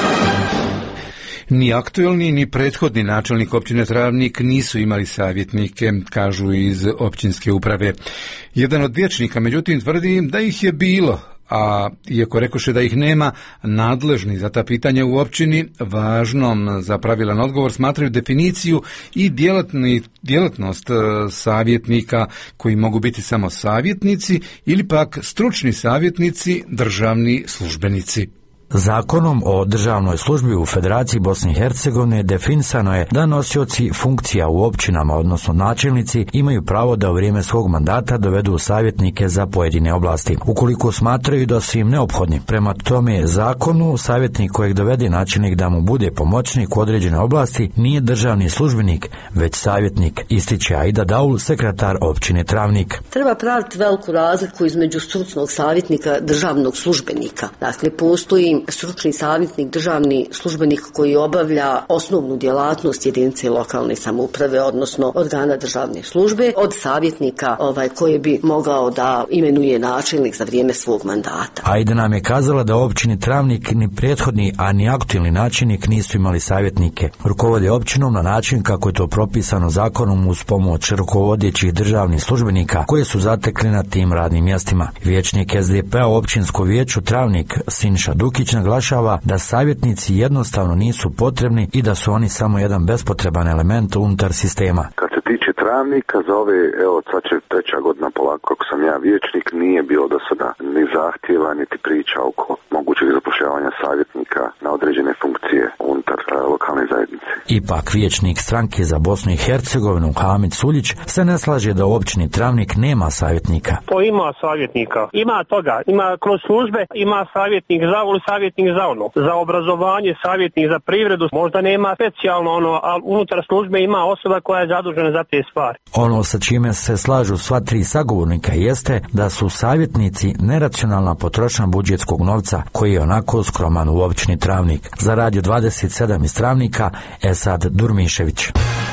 Ni aktuelni ni prethodni načelnik općine Travnik nisu imali savjetnike, kažu iz općinske uprave. Jedan od vijećnika međutim tvrdi da ih je bilo, a iako rekoše da ih nema, nadležni za ta pitanja u općini važnom za pravilan odgovor smatraju definiciju i djelatnost savjetnika koji mogu biti samo savjetnici ili pak stručni savjetnici, državni službenici. Zakonom o državnoj službi u Federaciji Bosne i Hercegovine definisano je da nosioci funkcija u općinama, odnosno načelnici, imaju pravo da u vrijeme svog mandata dovedu savjetnike za pojedine oblasti, ukoliko smatraju da su im neophodni. Prema tome zakonu, savjetnik kojeg dovede načelnik da mu bude pomoćnik u određenoj oblasti nije državni službenik, već savjetnik, ističe Aida Daul, sekretar općine Travnik. Treba praviti veliku razliku između stručnog savjetnika, državnog službenika. Dakle, postoji stručni savjetnik, državni službenik koji obavlja osnovnu djelatnost jedinice lokalne samouprave, odnosno organa državne službe, od savjetnika koji bi mogao da imenuje načelnik za vrijeme svog mandata. Aida nam je kazala da u općini Travnik ni prethodni, a ni aktualni načelnik nisu imali savjetnike. Rukovode općinom na način kako je to propisano zakonom uz pomoć rukovodećih državnih službenika koje su zatekli na tim radnim mjestima. Vijećnik SDP-a u općinskom vijeću Travnik Sinša Dukić naglašava da savjetnici jednostavno nisu potrebni i da su oni samo jedan bespotreban element unutar sistema. Kad se tiče Travnika, za ove, sad će 3. godina polako kako sam ja vijećnik, nije bilo do sada ni zahtjeva, niti priča oko mogućeg zapošljavanja savjetnika na određene funkcije unutar lokalne zajednice. Ipak vijećnik stranke za Bosnu i Hercegovinu Hamid Suljić se ne slaže da u općini Travnik nema savjetnika. To ima savjetnika, ima toga, ima kroz službe, ima savjetnik za ovo, savjetnik za ono, za obrazovanje, savjetnik za privredu, možda nema specijalno ali unutar službe ima osoba koja je zadužena za te stvari. Ono sa čime se slažu sva tri sagovornika jeste da su savjetnici neracionalna potrošnja budžetskog novca koji je onako skroman u općini Travnik. Za Radio 27 iz Travnika, Esad Durmišević.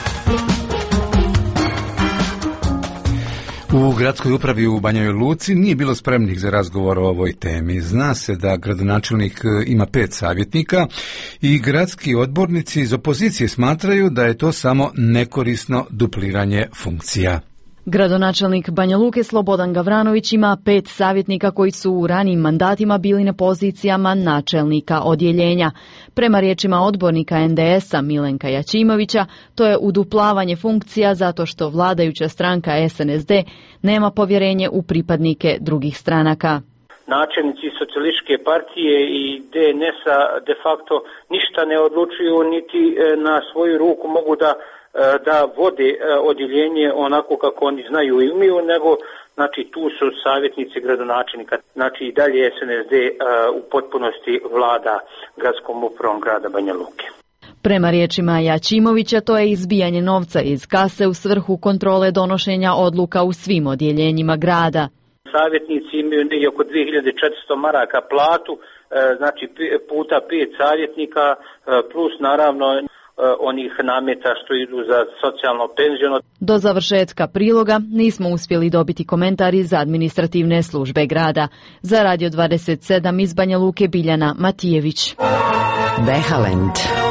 U gradskoj upravi u Banjoj Luci nije bilo spremnih za razgovor o ovoj temi. Zna se da gradonačelnik ima 5 savjetnika i gradski odbornici iz opozicije smatraju da je to samo nekorisno dupliranje funkcija. Gradonačelnik Banja Luke Slobodan Gavranović ima 5 savjetnika koji su u ranijim mandatima bili na pozicijama načelnika odjeljenja. Prema riječima odbornika NDS-a Milenka Jačimovića, to je uduplavanje funkcija zato što vladajuća stranka SNSD nema povjerenje u pripadnike drugih stranaka. Načelnici socijalističke partije i DNS-a de facto ništa ne odlučuju, niti na svoju ruku mogu da vode odjeljenje onako kako oni znaju i umiju, nego znači tu su savjetnici gradonačelnika. Znači i dalje SNSD u potpunosti vlada gradskom upravom grada Banja Luke. Prema riječima Jačimovića, to je izbijanje novca iz kase u svrhu kontrole donošenja odluka u svim odjeljenjima grada. Savjetnici imaju negdje oko 2400 maraka platu, znači puta 5 savjetnika, plus naravno onih nameta što idu za socijalno penziono. Do završetka priloga nismo uspjeli dobiti komentar iz administrativne službe grada. Za Radio 27 iz Banja Luke Biljana Matijević. Behalend.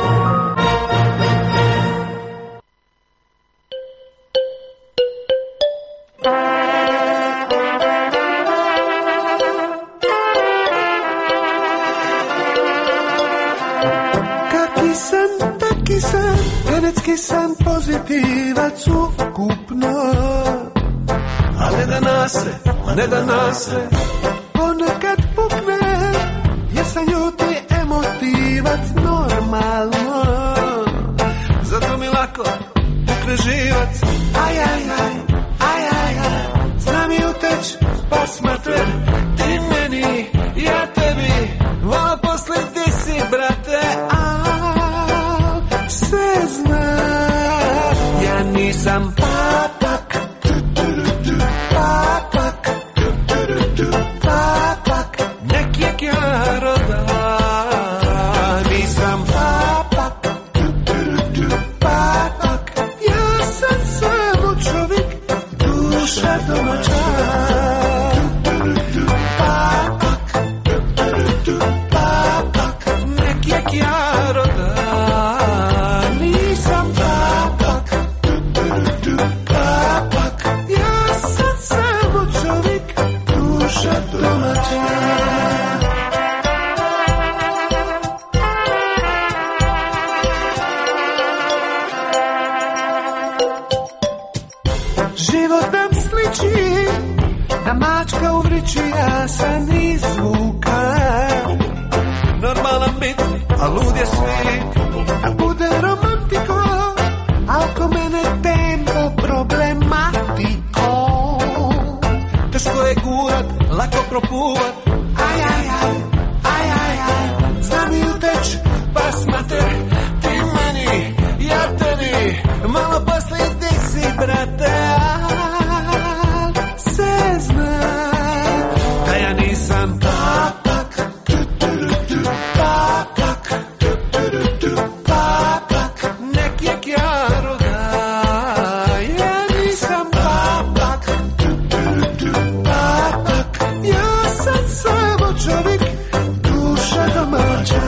Genetski sam pozitivac ukupno, a ne da nase, ponekad pukne, jer sam ljuti emotivac normalno, zato mi lako pukne živac, znam i uteć, pa smatram, ti meni, ja tebi, vola poslije nisam papak, papak, papak, nekijeg ja roda. Nisam papak, papak, ja sam samo čovjek, duša domaća. Život nam sliči na mačka u vrići, ja sam izvuka. Normalan bit, a lud je svijet, da bude romantiko, ako mene tempo problematiko. Teško je gurat, lako propuvat, aj, aj, aj, aj, aj, aj. Znam i uteć, pas mater, ti meni, ja tebi, malo poslije ti si, brate. Se zna, da ja nisam papak, papak, papak, nekijeg ja roda. Ja nisam papak, papak, ja sam samo čovjek, duša domaća.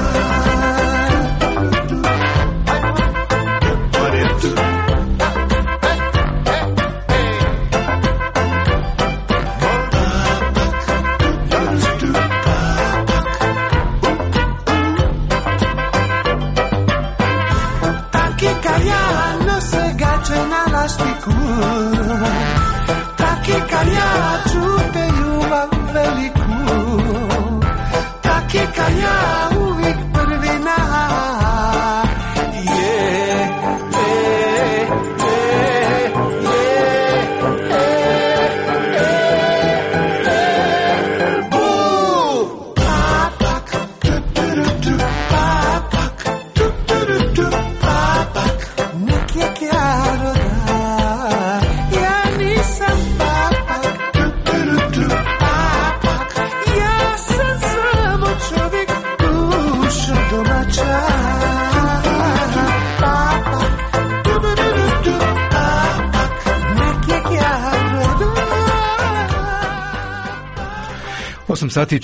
Taki kad ja čute ljubav veliku, taki kad ja uvijek prvina. Sati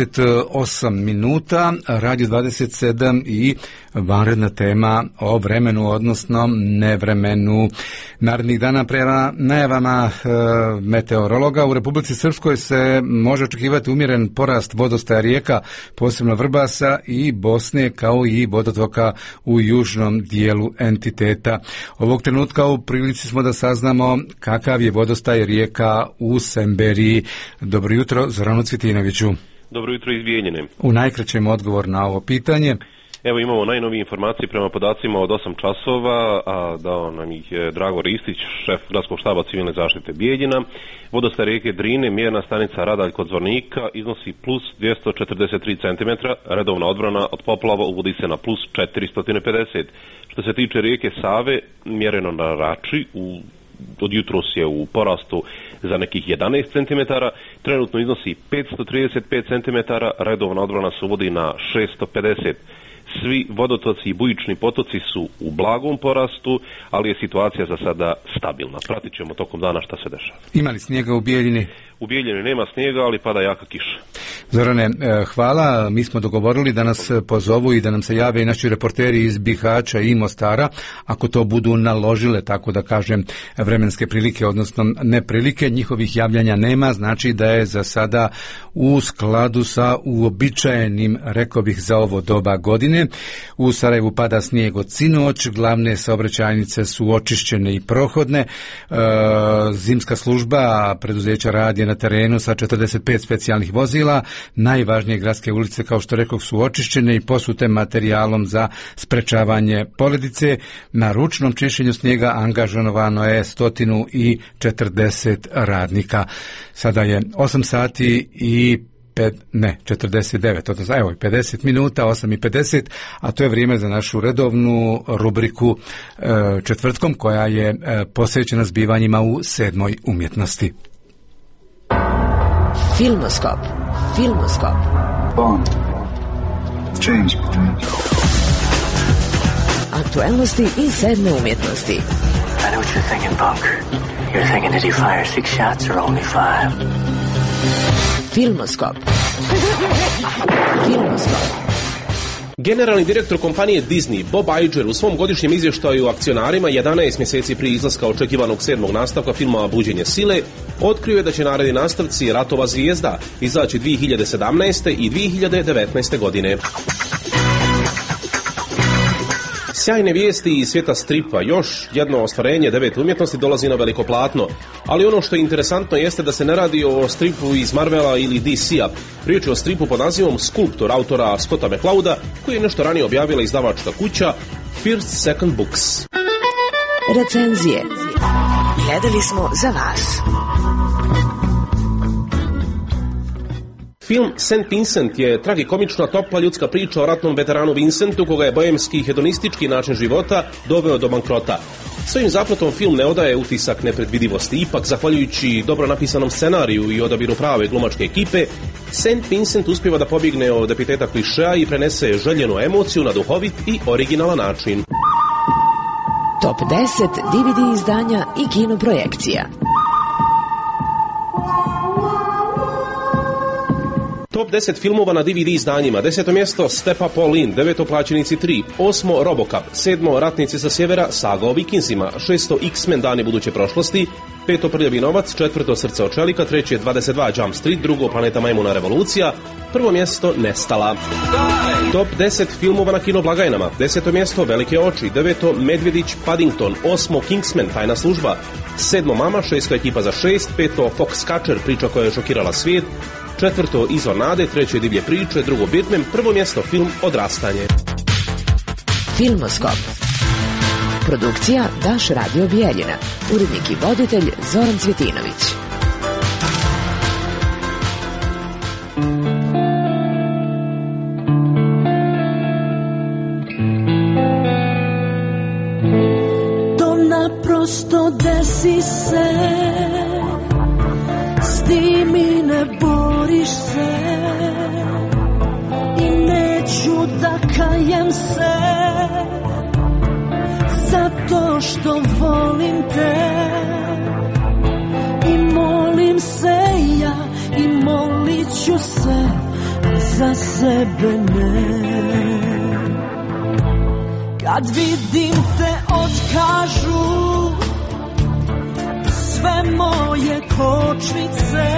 48 minuta, Radio 27 i vanredna tema o vremenu, odnosno nevremenu. Narednih dana prema najavama meteorologa u Republici Srpskoj se može očekivati umjeren porast vodostaja rijeka, posebno Vrbasa i Bosne, kao i vodotoka u južnom dijelu entiteta. Ovog trenutka u prilici smo da saznamo kakav je vodostaj rijeka u Semberiji. Dobro jutro, Zoranu Cvitinoviću. Dobro jutro iz Bijeljine. U najkraćem odgovor na ovo pitanje. Evo imamo najnovije informacije prema podacima od 8 časova, a dao nam ih je Drago Ristić, šef gradskog štaba civilne zaštite Bijeljina. Vodostaj rijeke Drine, mjerna stanica Radalj kod Zvornika, iznosi plus 243 cm, redovna odbrana od poplava uvodi se na plus 450. Što se tiče rijeke Save, mjereno na Rači, od jutros je u porastu za nekih 11 cm, trenutno iznosi 535 cm, redovna odbrana se uvodi na 650. Svi vodotoci i bujični potoci su u blagom porastu, ali je situacija za sada stabilna. Pratit ćemo tokom dana šta se dešava. Ima li snijega u Bijeljini? U Bijeljini nema snijega, ali pada jaka kiša. Zorane, hvala. Mi smo dogovorili da nas pozovu i da nam se jave i naši reporteri iz Bihaća i Mostara, ako to budu naložile, tako da kažem, vremenske prilike, odnosno neprilike. Njihovih javljanja nema, znači da je za sada u skladu sa uobičajenim, rekao bih, za ovo doba godine. U Sarajevu pada snijeg od sinoć, glavne saobraćajnice su očišćene i prohodne. Zimska služba preduzeća radi na terenu sa 45 specijalnih vozila. Najvažnije gradske ulice, kao što rekoh, su očišćene i posute materijalom za sprečavanje poledice. Na ručnom čišćenju snijega angažovano je 140 radnika. Sada je 8 sati i 49, odnosno evo 50 minuta, 8:50, a to je vrijeme za našu redovnu rubriku četvrtkom koja je posvećena zbivanjima u 7. umjetnosti. Filmoskop. Bond. James Bond. Aktualnosti iz 7. umjetnosti. I know what you're thinking, punk. You're thinking, did he fire 6 shots or only 5? Filmoskop. Generalni direktor kompanije Disney, Bob Iger, u svom godišnjem izvještaju akcionarima 11 mjeseci prije izlaska očekivanog 7. nastavka filma Buđenje sile, otkrio je da će naredni nastavci Ratova zvijezda izaći 2017. i 2019. godine. Sjajne vijesti iz svijeta stripa, još jedno ostvarenje 9. umjetnosti dolazi na veliko platno, ali ono što je interesantno jeste da se ne radi o stripu iz Marvela ili DC-a. Riječ je o stripu pod nazivom Skulptor autora Scotta McClouda, koji je nešto ranije objavila izdavačka kuća First Second Books. Recenzije. Gledali smo za vas. Film St. Vincent je tragikomična topla ljudska priča o ratnom veteranu Vincentu, koga je bojemski hedonistički način života doveo do bankrota. Svojim zapletom film ne odaje utisak nepredvidivosti, ipak zahvaljujući dobro napisanom scenariju i odabiru prave glumačke ekipe, St. Vincent uspijeva da pobjegne od epiteta klišeja i prenese željenu emociju na duhovit i originalan način. Top 10 DVD izdanja i kinoprojekcija. Top 10 filmova na DVD izdanjima. 10. mjesto Step Up All In, 9. Plaćenici 3, 8. Robocop, 7. Ratnici sa sjevera, saga o Vikinsima, 6. X-Men Dani buduće prošlosti, 5. Prljavi novac, 4. Srce od čelika, 3. 22 Jump Street, 2. Planeta majmuna revolucija, 1. mjesto Nestala. Top 10 filmova na kinoblagajnama. 10. mjesto Velike oči, 9. Medvjedić Paddington, 8. Kingsman Tajna služba, 7. Mama, 6. Ekipa za 6, 5. Foxcatcher, priča koja je šokirala svijet, 4. Izvor nade, 3. Divlje priče, 2. Batman, 1. mjesto film Odrastanje. Filmoskop. Produkcija Daš Radio Bijeljina. Urednik i voditelj Zoran Cvjetinović. To naprosto desi se, s tim i ne boriš se, i neću da kajem se, zato što volim te. I molim se ja, i molit ću se, za sebe ne. Kad vidim te otkažu sve moje kočnice,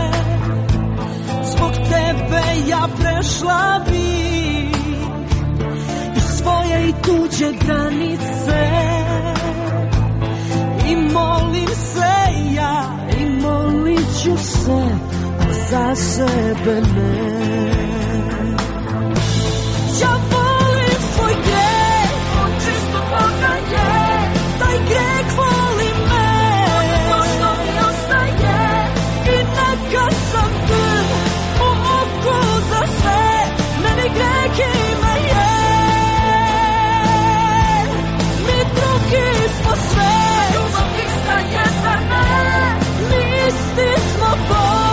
zbog tebe ja prešla bih i svoje i tuđe granice. I molim se ja, i molit ću se, a za sebe ne. Ja volim svoj greh, on čisto Boga je, taj greh voli me. To što mi ostaje, i neka sam trn u oku za sve, meni greh ime je. Mi drugi smo sve, ljubav ista je za ne, mi isti smo bol.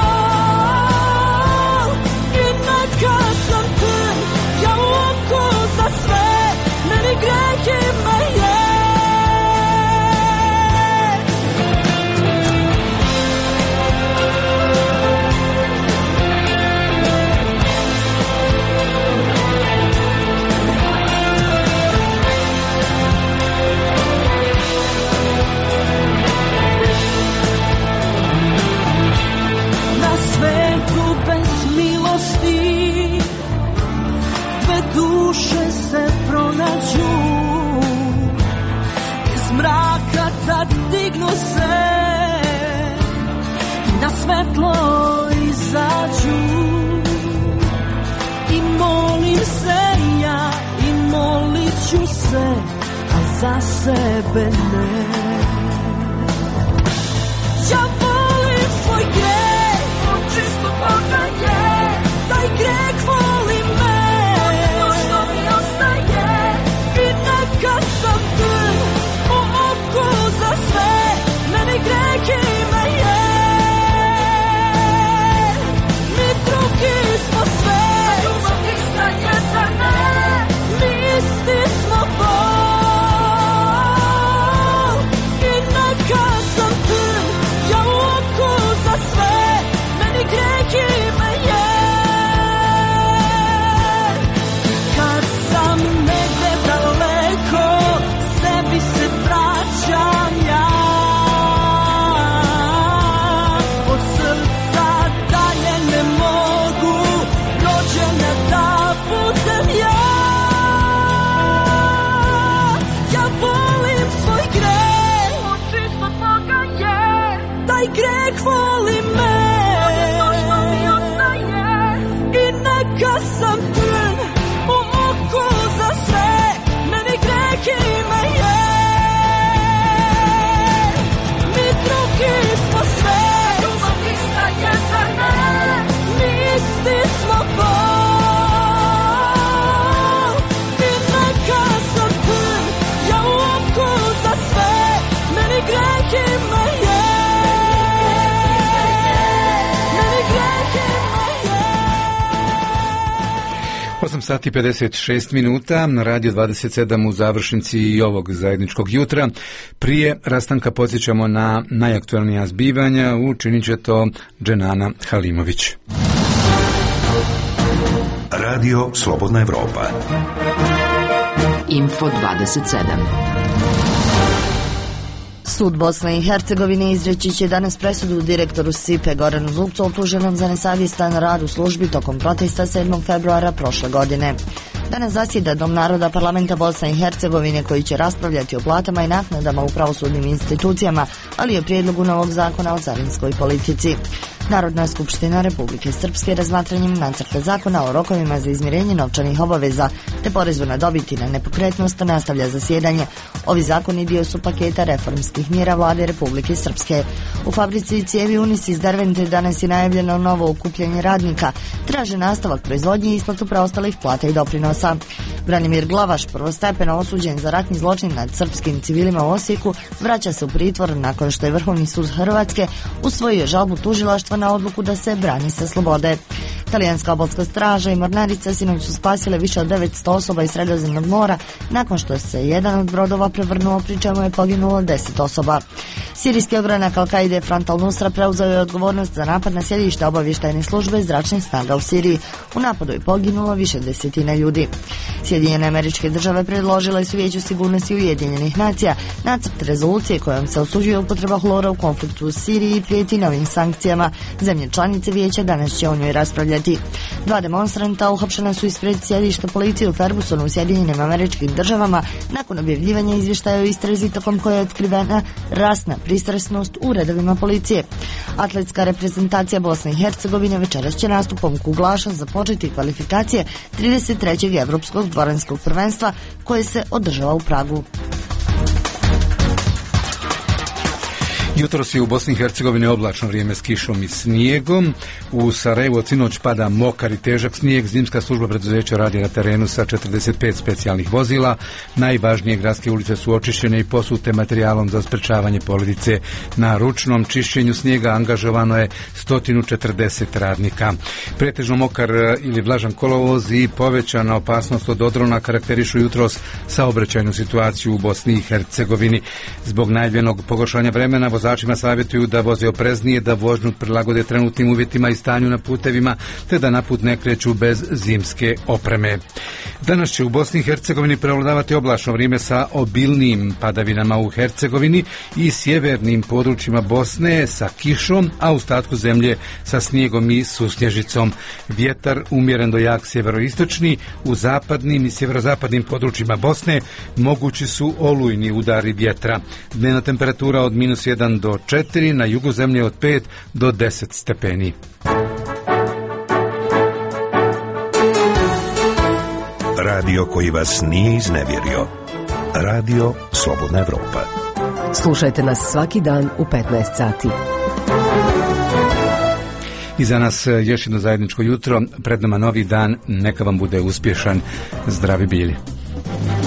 I neka sam trn, ja u oku za sve, meni greh ime je. Na svetu bez milosti dve duše se pronađu, iz mraka tad dignu se, na svetlo izađu. I molim se ja, i molit ću se, a za sebe ne. Ja volim svoj greh, on čisto Boga je, sati 56 minuta, na Radio 27 u završnici i ovog zajedničkog jutra. Prije rastanka podsjećamo na najaktualnija zbivanja, učinit će to Dženana Halimović. Radio Slobodna Evropa. Info 27. Sud Bosne i Hercegovine izreći će danas presudu direktoru SIPE Goranu Zubcu, optuženom za nesavjestan rad u službi tokom protesta 7. februara prošle godine. Danas zasjeda Dom naroda Parlamenta Bosne i Hercegovine, koji će raspravljati o platama i naknadama u pravosudnim institucijama, ali i o prijedlogu novog zakona o carinskoj politici. Narodna skupština Republike Srpske razmatranjem nacrta zakona o rokovima za izmirenje novčanih obaveza te porezu na dobit i na nepokretnost nastavlja zasjedanje. Ovi zakoni dio su paketa reformskih mjera vlade Republike Srpske. U fabrici cijevi Unis iz Dervente danas je najavljeno novo okupljanje radnika. Traže nastavak proizvodnje i isplatu preostalih plata i doprinosa. Branimir Glavaš, prvostepeno osuđen za ratni zločin nad srpskim civilima u Osijeku, vraća se u pritvor nakon što je Vrhovni sud Hrvatske usvojio žalbu tužilaštva na odluku da se brani sa slobode. Talijanska obalska straža i mornarica sinoć su spasile više od 900 osoba iz Sredozemnog mora nakon što se jedan od brodova prevrnuo, pri čemu je poginulo 10 osoba. Sirijski ogranak Al-Kaide Front al-Nusra preuzeo je odgovornost za napad na sjedište obavještajne službe zračnih snaga u Siriji. U napadu je poginulo više desetina ljudi. Sjedinjene Američke Države predložile su Vijeću sigurnosti Ujedinjenih nacija nacrt rezolucije kojom se osuđuje upotreba hlora u konfliktu u Siriji i prijeti novim sankcijama. Zemlje članice Vijeća danas će o njoj raspravljati. 2 demonstranta uhapšena su ispred sjedišta policije u Fergusonu u Sjedinjenim Američkim Državama nakon objavljivanja izvještaja o istrazi tokom koje je otkrivena rasna pristrasnost u redovima policije. Atletska reprezentacija Bosne i Hercegovine večeras će nastupom Kuglaša započeti kvalifikacije 33. Evropskog dvoranskog prvenstva koje se održava u Pragu. Jutros je u Bosni i Hercegovini oblačno vrijeme s kišom i snijegom. U Sarajevu od sinoć pada mokar i težak snijeg. Zimska služba preduzeća radi na terenu sa 45 specijalnih vozila. Najvažnije gradske ulice su očišćene i posute materijalom za sprečavanje posljedice. Na ručnom čišćenju snijega angažovano je 140 radnika. Pretežno mokar ili vlažan kolovoz i povećana opasnost od odrona karakterišu jutros saobraćajnu situaciju u Bosni i Hercegovini. Zbog najavljenog pogoršanja vremena vozačima savjetuju da voze opreznije, da vožnju prilagode trenutnim uvjetima i stanju na putevima, te da na put ne kreću bez zimske opreme. Danas će u Bosni i Hercegovini prevladavati oblačno vrijeme sa obilnim padavinama u Hercegovini i sjevernim područjima Bosne sa kišom, a u ostatku zemlje sa snijegom i susnježicom. Vjetar umjeren do jak sjeveroistočni, u zapadnim i sjeverozapadnim područjima Bosne mogući su olujni udari vjetra. Dnevna temperatura od -1 do 4, na jugu zemlje od 5 do 10 stepeni. Radio koji vas nije iznevjerio. Radio Slobodna Evropa. Slušajte nas svaki dan u 15 sati. I za nas još jedno zajedničko jutro, pred nama novi dan, neka vam bude uspješan. Zdravi bili.